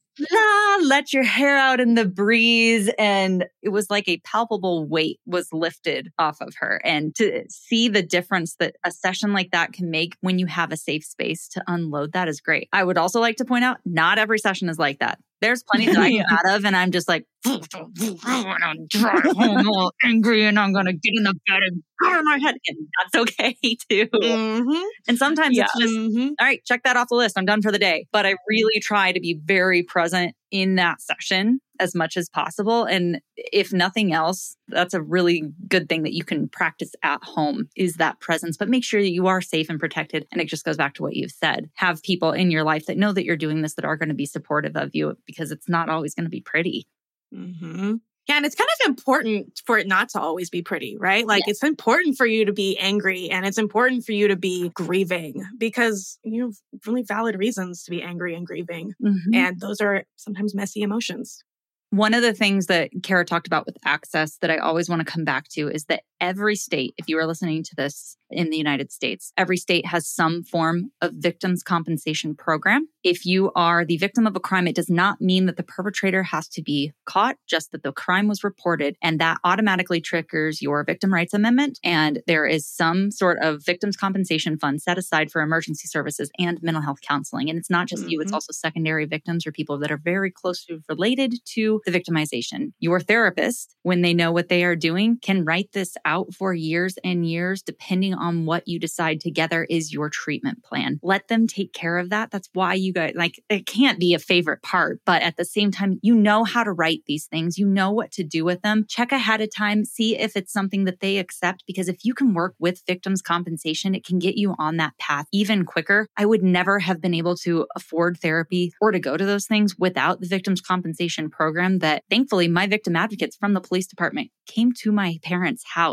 la, let your hair out in the breeze. And it was like a palpable weight was lifted off of her. And to see the difference that a session like that can make when you have a safe space to unload that is great. I would also like to point out, not every session is like that. There's plenty that I come out of and I'm just like, I'm going to drive home all angry and I'm going to get in the bed and go in my head. And that's okay too. Mm-hmm. And sometimes yeah. it's just, mm-hmm. all right, check that off the list. I'm done for the day. But I really try to be very present in that session as much as possible. And if nothing else, that's a really good thing that you can practice at home is that presence, but make sure that you are safe and protected. And it just goes back to what you've said. Have people in your life that know that you're doing this, that are going to be supportive of you, because it's not always going to be pretty. Mm-hmm. Yeah, and it's kind of important for it not to always be pretty, right? Like yeah. It's important for you to be angry and it's important for you to be grieving because you have really valid reasons to be angry and grieving. Mm-hmm. And those are sometimes messy emotions. One of the things that Kara talked about with access that I always want to come back to is that every state, if you are listening to this in the United States, every state has some form of victims compensation program. If you are the victim of a crime, it does not mean that the perpetrator has to be caught, just that the crime was reported, and that automatically triggers your victim rights amendment. And there is some sort of victims compensation fund set aside for emergency services and mental health counseling. And it's not just mm-hmm. you, it's also secondary victims or people that are very closely related to the victimization. Your therapist, when they know what they are doing, can write this out for years and years, depending on what you decide together is your treatment plan. Let them take care of that. That's why you guys, like, it can't be a favorite part, but at the same time, you know how to write these things. You know what to do with them. Check ahead of time, see if it's something that they accept, because if you can work with victims compensation, it can get you on that path even quicker. I would never have been able to afford therapy or to go to those things without the victims compensation program that thankfully my victim advocates from the police department came to my parents' house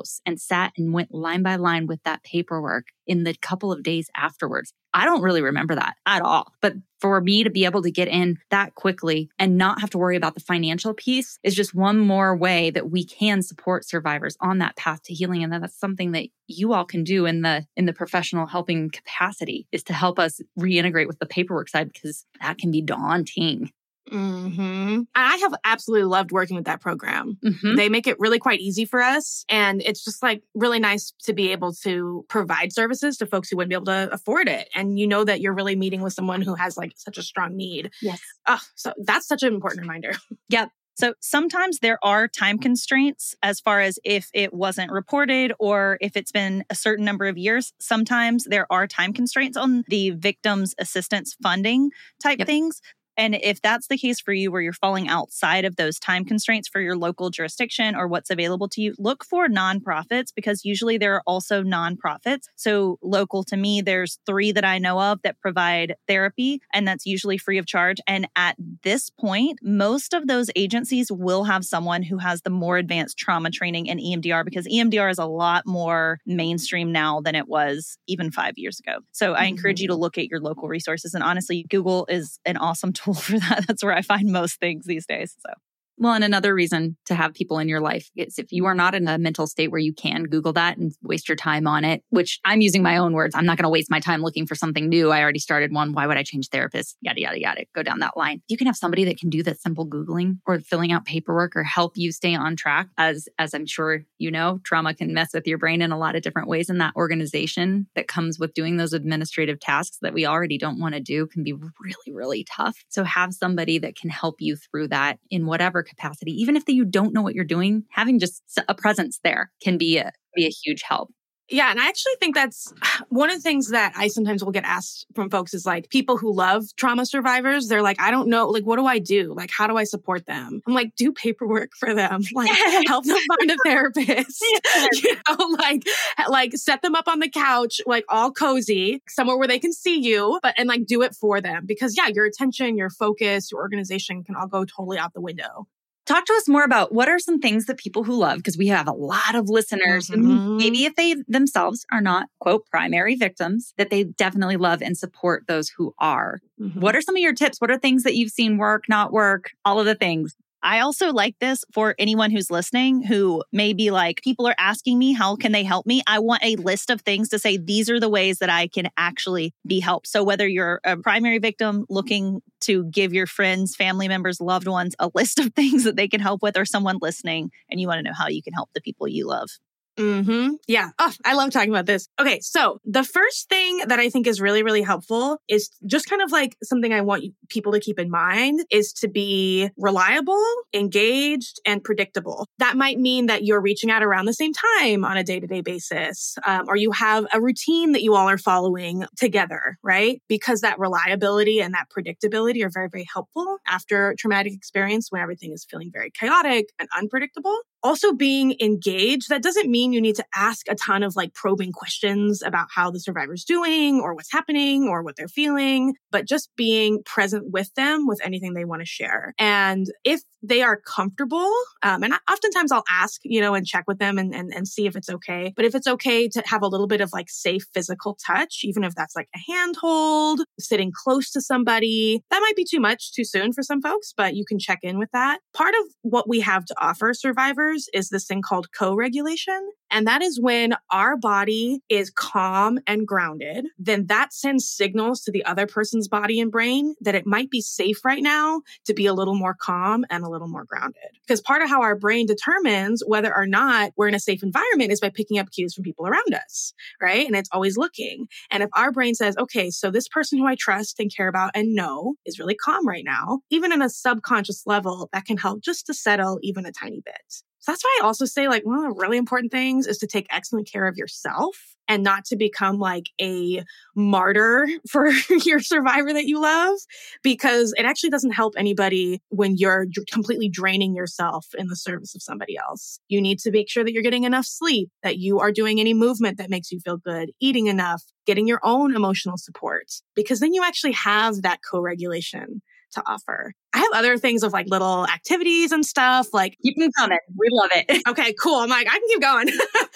house and sat and went line by line with that paperwork in the couple of days afterwards. I don't really remember that at all. But for me to be able to get in that quickly and not have to worry about the financial piece is just one more way that we can support survivors on that path to healing. And that's something that you all can do in the in the professional helping capacity, is to help us reintegrate with the paperwork side, because that can be daunting. Mm-hmm. I have absolutely loved working with that program. Mm-hmm. They make it really quite easy for us. And it's just like really nice to be able to provide services to folks who wouldn't be able to afford it. And you know that you're really meeting with someone who has like such a strong need. Yes. Oh, so that's such an important reminder. Yep. So sometimes there are time constraints as far as if it wasn't reported or if it's been a certain number of years. Sometimes there are time constraints on the victim's assistance funding type Yep. things. And if that's the case for you, where you're falling outside of those time constraints for your local jurisdiction or what's available to you, look for nonprofits, because usually there are also nonprofits. So local to me, there's three that I know of that provide therapy, and that's usually free of charge. And at this point, most of those agencies will have someone who has the more advanced trauma training in E M D R, because E M D R is a lot more mainstream now than it was even five years ago. So I encourage you to look at your local resources. And honestly, Google is an awesome tool for that. That's where I find most things these days. So. Well, and another reason to have people in your life is if you are not in a mental state where you can Google that and waste your time on it, which I'm using my own words. I'm not going to waste my time looking for something new. I already started one. Why would I change therapists? Yada, yada, yada. Go down that line. You can have somebody that can do that simple Googling or filling out paperwork or help you stay on track. As, as I'm sure you know, trauma can mess with your brain in a lot of different ways. And that organization that comes with doing those administrative tasks that we already don't want to do can be really, really tough. So have somebody that can help you through that in whatever capacity. Even if you don't know what you're doing, having just a presence there can be a, be a huge help. Yeah. And I actually think that's one of the things that I sometimes will get asked from folks is like people who love trauma survivors. They're like, I don't know, like, what do I do? Like, how do I support them? I'm like, do paperwork for them. Like, help them find a therapist. You know, like, like set them up on the couch, like all cozy, somewhere where they can see you, but, and like do it for them. Because yeah, your attention, your focus, your organization can all go totally out the window. Talk to us more about what are some things that people who love, because we have a lot of listeners Mm-hmm. who maybe if they themselves are not, quote, primary victims, that they definitely love and support those who are. Mm-hmm. What are some of your tips? What are things that you've seen work, not work, all of the things? I also like this for anyone who's listening who may be like, people are asking me, how can they help me? I want a list of things to say, these are the ways that I can actually be helped. So whether you're a primary victim looking to give your friends, family members, loved ones a list of things that they can help with, or someone listening and you want to know how you can help the people you love. Mm-hmm. Yeah. Oh, I love talking about this. Okay. So the first thing that I think is really, really helpful is just kind of like something I want people to keep in mind is to be reliable, engaged, and predictable. That might mean that you're reaching out around the same time on a day-to-day basis, um, or you have a routine that you all are following together, right? Because that reliability and that predictability are very, very helpful after a traumatic experience when everything is feeling very chaotic and unpredictable. Also being engaged, that doesn't mean you need to ask a ton of like probing questions about how the survivor's doing or what's happening or what they're feeling, but just being present with them with anything they want to share. And if they are comfortable, um, and oftentimes I'll ask, you know, and check with them and, and, and see if it's okay. But if it's okay to have a little bit of like safe physical touch, even if that's like a handhold, sitting close to somebody, that might be too much too soon for some folks, but you can check in with that. Part of what we have to offer survivors is this thing called co-regulation. And that is when our body is calm and grounded, then that sends signals to the other person's body and brain that it might be safe right now to be a little more calm and a little more grounded. Because part of how our brain determines whether or not we're in a safe environment is by picking up cues from people around us, right? And it's always looking. And if our brain says, okay, so this person who I trust and care about and know is really calm right now, even in a subconscious level, that can help just to settle even a tiny bit. So that's why I also say like one of the really important things is to take excellent care of yourself and not to become like a martyr for your survivor that you love, because it actually doesn't help anybody when you're d- completely draining yourself in the service of somebody else. You need to make sure that you're getting enough sleep, that you are doing any movement that makes you feel good, eating enough, getting your own emotional support, because then you actually have that co-regulation to offer. I have other things of like little activities and stuff. Like, keep them coming. We love it. Okay, cool. I'm like, I can keep going.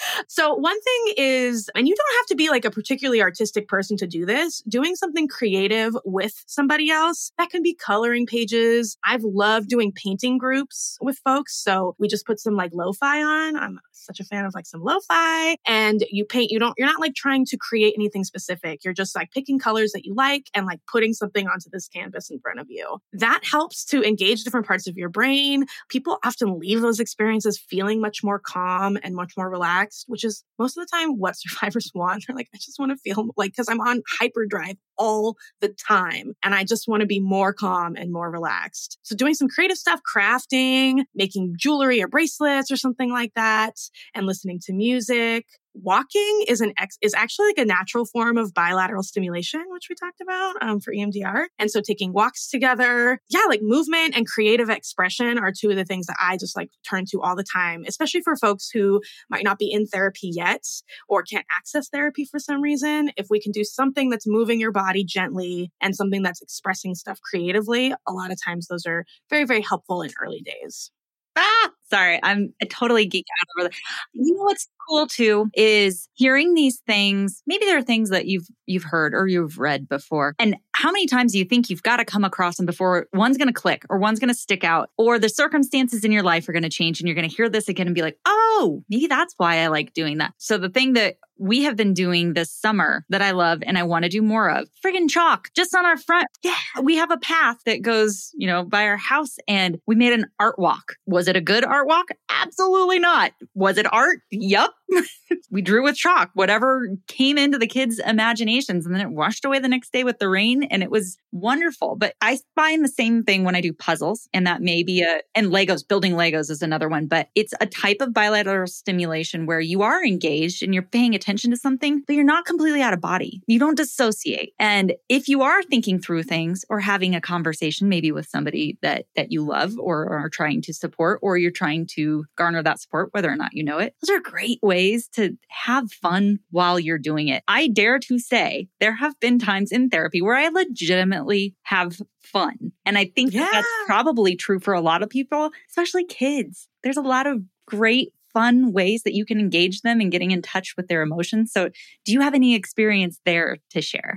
So one thing is, and you don't have to be like a particularly artistic person to do this, doing something creative with somebody else. That can be coloring pages. I've loved doing painting groups with folks. So we just put some like lo-fi on. I'm such a fan of like some lo-fi, and you paint, you don't, you're not like trying to create anything specific. You're just like picking colors that you like and like putting something onto this canvas in front of you. That helps to engage different parts of your brain. People often leave those experiences feeling much more calm and much more relaxed, which is most of the time what survivors want. They're like, I just want to feel like, because I'm on hyperdrive all the time and I just want to be more calm and more relaxed. So doing some creative stuff, crafting, making jewelry or bracelets or something like that, and listening to music. Walking is an ex- is actually like a natural form of bilateral stimulation, which we talked about um, for E M D R. And so taking walks together, yeah, like movement and creative expression are two of the things that I just like turn to all the time, especially for folks who might not be in therapy yet or can't access therapy for some reason. If we can do something that's moving your body gently and something that's expressing stuff creatively, a lot of times those are very, very helpful in early days. Ah, sorry. I'm I totally geek out over that. You know what's cool too is hearing these things. Maybe there are things that you've you've heard or you've read before. And how many times do you think you've got to come across them before one's going to click or one's going to stick out or the circumstances in your life are going to change and you're going to hear this again and be like, oh, maybe that's why I like doing that. So the thing that we have been doing this summer that I love and I want to do more of, friggin' chalk, just on our front. Yeah, we have a path that goes, you know, by our house and we made an art walk. Was it a good art walk? Absolutely not. Was it art? Yup. We drew with chalk, whatever came into the kids' imaginations, and then it washed away the next day with the rain, and it was wonderful. But I find the same thing when I do puzzles, and that may be a, and Legos, building Legos is another one, but it's a type of bilateral stimulation where you are engaged and you're paying attention to something, but you're not completely out of body. You don't dissociate. And if you are thinking through things or having a conversation, maybe with somebody that, that you love or are trying to support, or you're trying to garner that support, whether or not you know it, those are great ways to have fun while you're doing it. I dare to say there have been times in therapy where I legitimately have fun. And I think yeah. that's probably true for a lot of people, especially kids. There's a lot of great fun ways that you can engage them in getting in touch with their emotions. So do you have any experience there to share?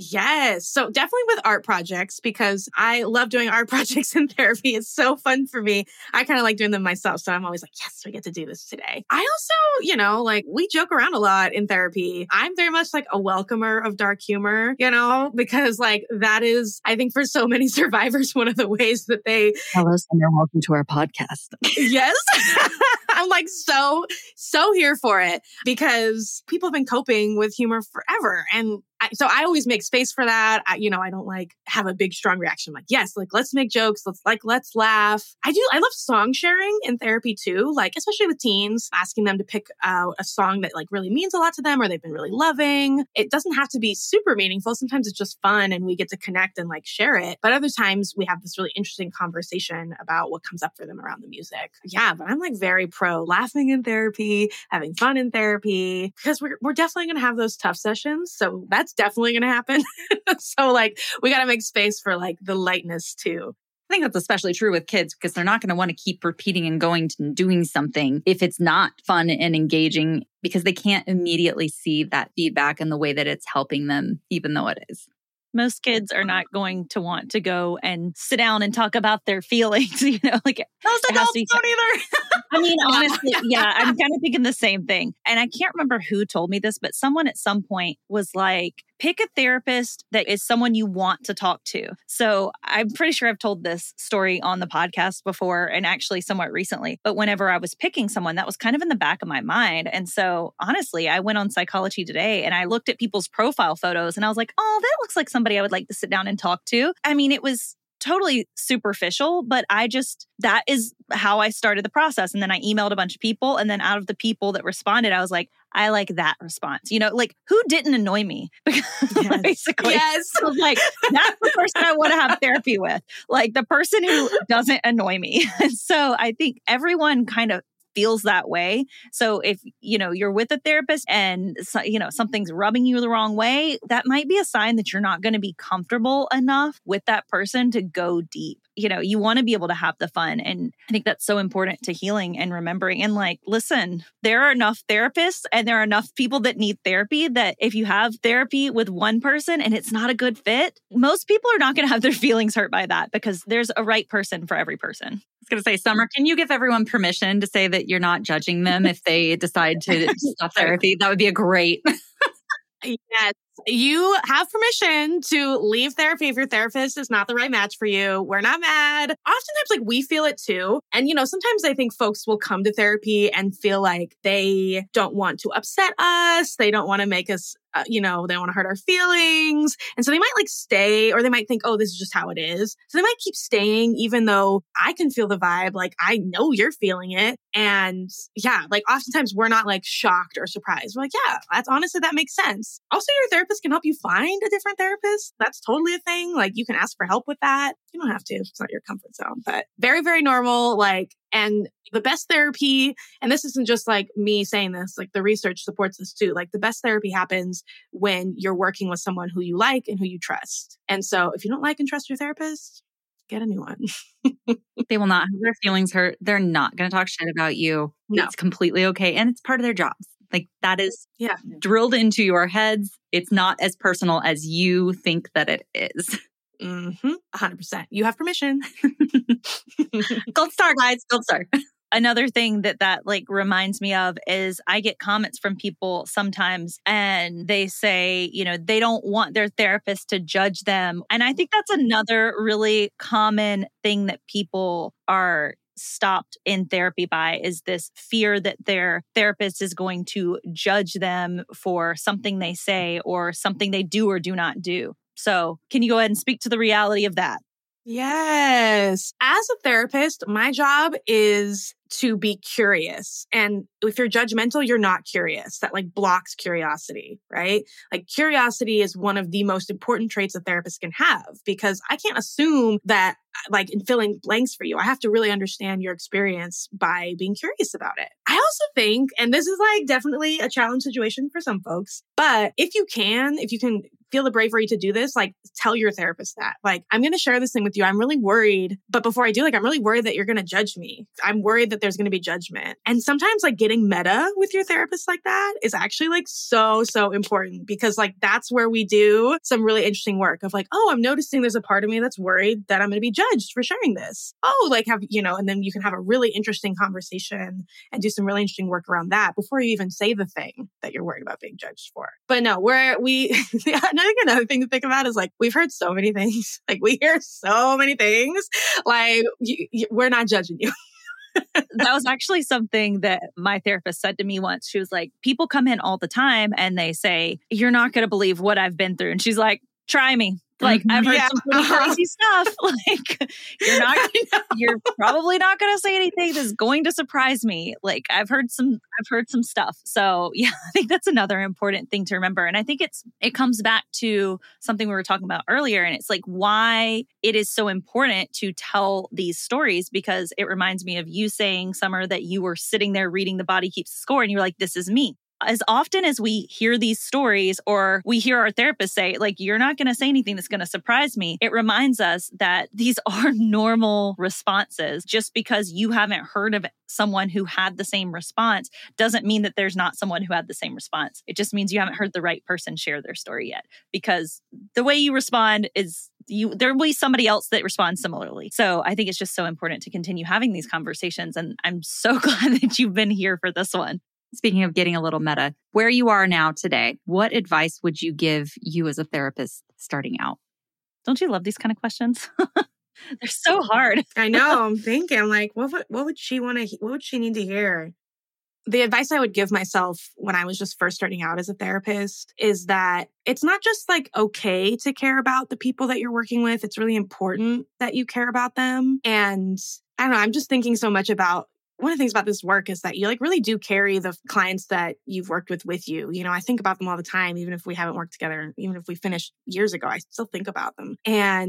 Yes. So definitely with art projects, because I love doing art projects in therapy. It's so fun for me. I kind of like doing them myself. So I'm always like, yes, we get to do this today. I also, you know, like we joke around a lot in therapy. I'm very much like a welcomer of dark humor, you know, because like that is, I think for so many survivors, one of the ways that they tell us and they're welcome to our podcast. Yes. I'm like so, so here for it because people have been coping with humor forever. And I, so I always make space for that. I, you know, I don't like have a big, strong reaction. I'm like, yes, like let's make jokes. Let's like, let's laugh. I do. I love song sharing in therapy too. Like, especially with teens, asking them to pick uh, a song that like really means a lot to them or they've been really loving. It doesn't have to be super meaningful. Sometimes it's just fun and we get to connect and like share it. But other times we have this really interesting conversation about what comes up for them around the music. Yeah, but I'm like very pro laughing in therapy, having fun in therapy, because we're, we're definitely going to have those tough sessions. So that's definitely going to happen. So like we got to make space for like the lightness too. I think that's especially true with kids because they're not going to want to keep repeating and going to doing something if it's not fun and engaging because they can't immediately see that feedback and the way that it's helping them, even though it is. Most kids are not going to want to go and sit down and talk about their feelings, you know, like most adults don't either. I mean, honestly, yeah, I'm kind of thinking the same thing. And I can't remember who told me this, but someone at some point was like, pick a therapist that is someone you want to talk to. So I'm pretty sure I've told this story on the podcast before and actually somewhat recently. But whenever I was picking someone, that was kind of in the back of my mind. And so honestly, I went on Psychology Today and I looked at people's profile photos and I was like, oh, that looks like somebody I would like to sit down and talk to. I mean, it was totally superficial, but I just, that is how I started the process. And then I emailed a bunch of people. And then out of the people that responded, I was like, I like that response. You know, like who didn't annoy me? Yes. Basically. Yes. I was like, that's the person I want to have therapy with. Like the person who doesn't annoy me. And so I think everyone kind of feels that way. So if, you know, you're with a therapist and, so, you know, something's rubbing you the wrong way, that might be a sign that you're not going to be comfortable enough with that person to go deep. You know, you want to be able to have the fun. And I think that's so important to healing and remembering. And like, listen, there are enough therapists and there are enough people that need therapy that if you have therapy with one person and it's not a good fit, most people are not going to have their feelings hurt by that because there's a right person for every person. I was going to say, Summer, can you give everyone permission to say that you're not judging them if they decide to stop therapy? That would be a great... Yes. You have permission to leave therapy if your therapist is not the right match for you. We're not mad. Oftentimes, like, we feel it too. And, you know, sometimes I think folks will come to therapy and feel like they don't want to upset us. They don't want to make us, uh, you know, they don't want to hurt our feelings. And so they might like stay, or they might think, oh, this is just how it is. So they might keep staying, even though I can feel the vibe. Like, I know you're feeling it. And yeah, like oftentimes we're not like shocked or surprised. We're like, yeah, that's honestly, that makes sense. Also, your therapist can help you find a different therapist. That's totally a thing. Like, you can ask for help with that. You don't have to. It's not your comfort zone, but very, very normal. Like, and the best therapy, and this isn't just like me saying this, like the research supports this too. Like, the best therapy happens when you're working with someone who you like and who you trust. And so if you don't like and trust your therapist, get a new one. They will not have their feelings hurt. They're not going to talk shit about you. No. It's completely okay. And it's part of their jobs. Like, that is yeah. drilled into your heads. It's not as personal as you think that it is. Mm-hmm. one hundred percent. You have permission. Gold star, guys. Gold star. Another thing that that like reminds me of is I get comments from people sometimes and they say, you know, they don't want their therapist to judge them. And I think that's another really common thing that people are stopped in therapy by, is this fear that their therapist is going to judge them for something they say or something they do or do not do. So can you go ahead and speak to the reality of that? Yes. As a therapist, my job is to be curious. And if you're judgmental, you're not curious. That like blocks curiosity, right? Like, curiosity is one of the most important traits a therapist can have, because I can't assume that like in filling blanks for you. I have to really understand your experience by being curious about it. I also think, and this is like definitely a challenge situation for some folks, but if you can, if you can feel the bravery to do this, like, tell your therapist that, like, I'm going to share this thing with you. I'm really worried. But before I do, like, I'm really worried that you're going to judge me. I'm worried that there's going to be judgment. And sometimes like getting meta with your therapist like that is actually like so, so important, because like that's where we do some really interesting work of like, oh, I'm noticing there's a part of me that's worried that I'm going to be judged for sharing this. Oh, like have, you know, and then you can have a really interesting conversation and do some really interesting work around that before you even say the thing that you're worried about being judged for. But no, we're, we, I think another thing to think about is like, we've heard so many things. Like, we hear so many things. Like, you, you, we're not judging you. That was actually something that my therapist said to me once. She was like, people come in all the time and they say, you're not going to believe what I've been through. And she's like, try me. Like, I've heard yeah. some pretty crazy stuff. Like, you're not, you're probably not going to say anything that's going to surprise me. Like, I've heard some, I've heard some stuff. So yeah, I think that's another important thing to remember. And I think it's, it comes back to something we were talking about earlier. And it's like why it is so important to tell these stories, because it reminds me of you saying, Summer, that you were sitting there reading The Body Keeps the Score and you were like, this is me. As often as we hear these stories or we hear our therapist say, like, you're not going to say anything that's going to surprise me, it reminds us that these are normal responses. Just because you haven't heard of someone who had the same response doesn't mean that there's not someone who had the same response. It just means you haven't heard the right person share their story yet, because the way you respond is you, there will be somebody else that responds similarly. So I think it's just so important to continue having these conversations. And I'm so glad that you've been here for this one. Speaking of getting a little meta, where you are now today, what advice would you give you as a therapist starting out? Don't you love these kind of questions? They're so hard. I know. I'm thinking, like, what would, what would she want to, what would she need to hear? The advice I would give myself when I was just first starting out as a therapist is that it's not just like okay to care about the people that you're working with. It's really important that you care about them. And I don't know, I'm just thinking so much about one of the things about this work is that you like really do carry the clients that you've worked with with you. You know, I think about them all the time, even if we haven't worked together, even if we finished years ago, I still think about them. And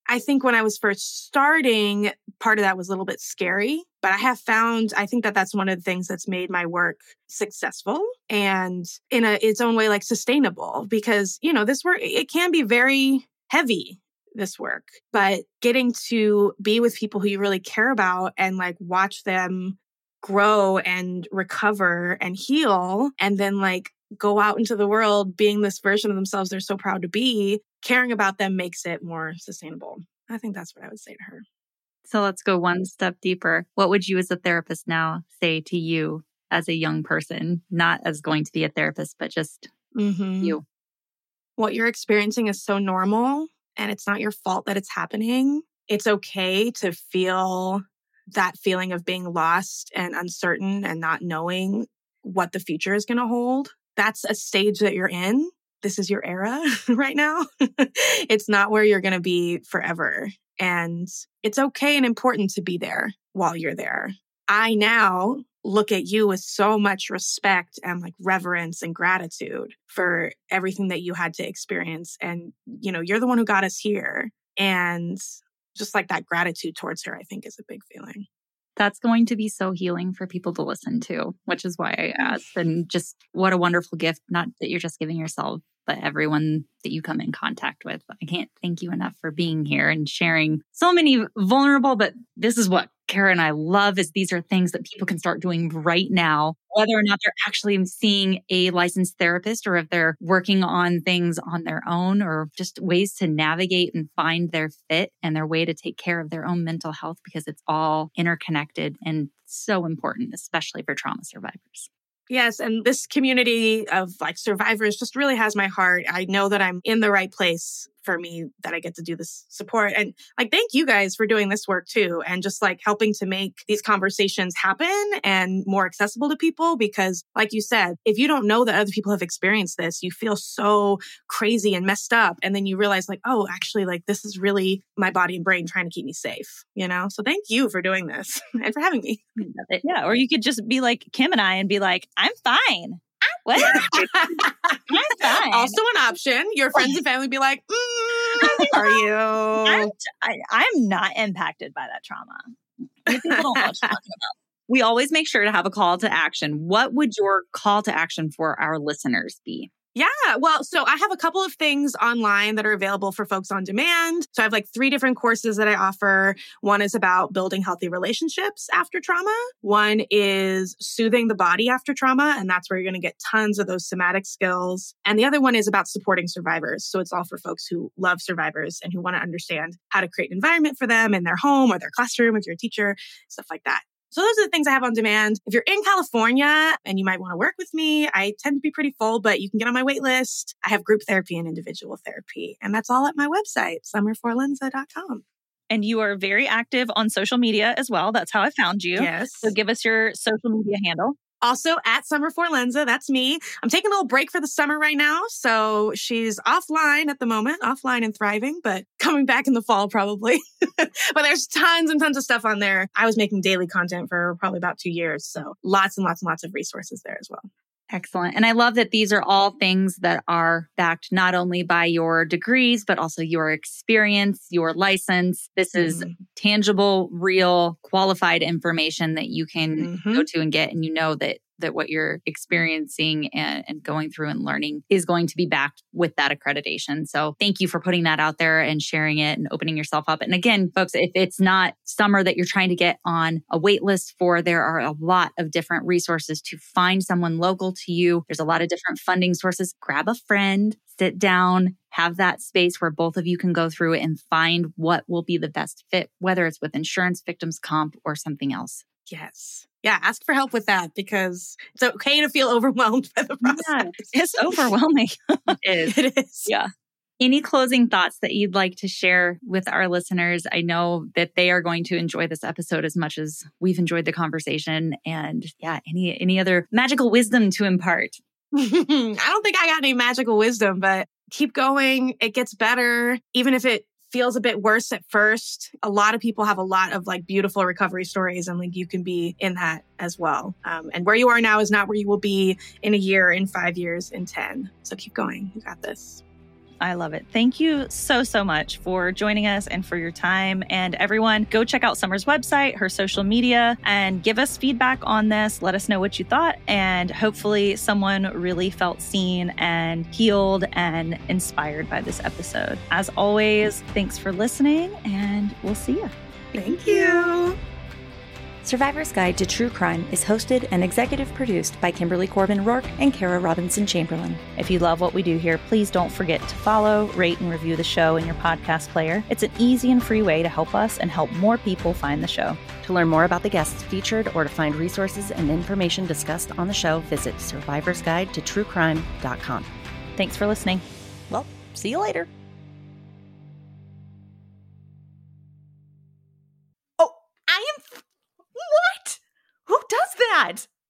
I think when I was first starting, part of that was a little bit scary, but I have found, I think that that's one of the things that's made my work successful and in a, its own way, like sustainable, because, you know, this work, it can be very heavy, this work, but getting to be with people who you really care about and like watch them grow and recover and heal, and then like go out into the world being this version of themselves they're so proud to be, caring about them makes it more sustainable. I think that's what I would say to her. So let's go one step deeper. What would you as a therapist now say to you as a young person, not as going to be a therapist, but just mm-hmm. you? What you're experiencing is so normal and it's not your fault that it's happening. It's okay to feel that feeling of being lost and uncertain and not knowing what the future is going to hold. That's a stage that you're in. This is your era right now. It's not where you're going to be forever. And it's okay and important to be there while you're there. I now look at you with so much respect and like reverence and gratitude for everything that you had to experience. And, you know, you're the one who got us here. And just like that gratitude towards her, I think is a big feeling. That's going to be so healing for people to listen to, which is why I asked. And just what a wonderful gift, not that you're just giving yourself, but everyone that you come in contact with. I can't thank you enough for being here and sharing so many vulnerable, but this is what Kara and I love is these are things that people can start doing right now, whether or not they're actually seeing a licensed therapist or if they're working on things on their own or just ways to navigate and find their fit and their way to take care of their own mental health because it's all interconnected and so important, especially for trauma survivors. Yes. And this community of like survivors just really has my heart. I know that I'm in the right place for me, that I get to do this support. And like, thank you guys for doing this work too. And just like helping to make these conversations happen and more accessible to people. Because like you said, if you don't know that other people have experienced this, you feel so crazy and messed up. And then you realize like, oh, actually, like this is really my body and brain trying to keep me safe, you know? So thank you for doing this and for having me. Yeah. Or you could just be like Kim and I and be like, I'm fine. What? I'm fine. Also an option. Your friends and family be like, mm, how are you? I'm, I, I'm not impacted by that trauma. People don't know what you're talking about. We always make sure to have a call to action. What would your call to action for our listeners be? Yeah, well, so I have a couple of things online that are available for folks on demand. So I have like three different courses that I offer. One is about building healthy relationships after trauma. One is soothing the body after trauma. And that's where you're going to get tons of those somatic skills. And the other one is about supporting survivors. So it's all for folks who love survivors and who want to understand how to create an environment for them in their home or their classroom if you're a teacher, stuff like that. So those are the things I have on demand. If you're in California and you might want to work with me, I tend to be pretty full, but you can get on my wait list. I have group therapy and individual therapy. And that's all at my website, summer for lenza dot com. And you are very active on social media as well. That's how I found you. Yes. So give us your social media handle. Also at Summer for Lenza, that's me. I'm taking a little break for the summer right now. So she's offline at the moment, offline and thriving, but coming back in the fall probably. But there's tons and tons of stuff on there. I was making daily content for probably about two years. So lots and lots and lots of resources there as well. Excellent. And I love that these are all things that are backed not only by your degrees, but also your experience, your license. This mm-hmm. is tangible, real, qualified information that you can mm-hmm. go to and get. And you know that that what you're experiencing and, and going through and learning is going to be backed with that accreditation. So thank you for putting that out there and sharing it and opening yourself up. And again, folks, if it's not Summer that you're trying to get on a wait list for, there are a lot of different resources to find someone local to you. There's a lot of different funding sources. Grab a friend, sit down, have that space where both of you can go through and find what will be the best fit, whether it's with insurance, victims comp, or something else. Yes. Yeah, ask for help with that because it's okay to feel overwhelmed by the process. Yeah, it's overwhelming. It is. It is. Yeah. Any closing thoughts that you'd like to share with our listeners? I know that they are going to enjoy this episode as much as we've enjoyed the conversation. And yeah, any any other magical wisdom to impart? I don't think I got any magical wisdom, but keep going. It gets better. Even if it feels a bit worse at first, a lot of people have a lot of like beautiful recovery stories and like you can be in that as well. Um, and where you are now is not where you will be in a year, in five years, in ten. So keep going. You got this. I love it. Thank you so, so much for joining us and for your time. And everyone, go check out Summer's website, her social media, and give us feedback on this. Let us know what you thought. And hopefully someone really felt seen and healed and inspired by this episode. As always, thanks for listening, and we'll see you. Thank you. Survivor's Guide to True Crime is hosted and executive produced by Kimberly Corbin Rourke and Kara Robinson Chamberlain. If you love what we do here, please don't forget to follow, rate, and review the show in your podcast player. It's an easy and free way to help us and help more people find the show. To learn more about the guests featured or to find resources and information discussed on the show, visit survivors guide to true crime dot com. Thanks for listening. Well, see you later. Oh, I am... What? Who does that?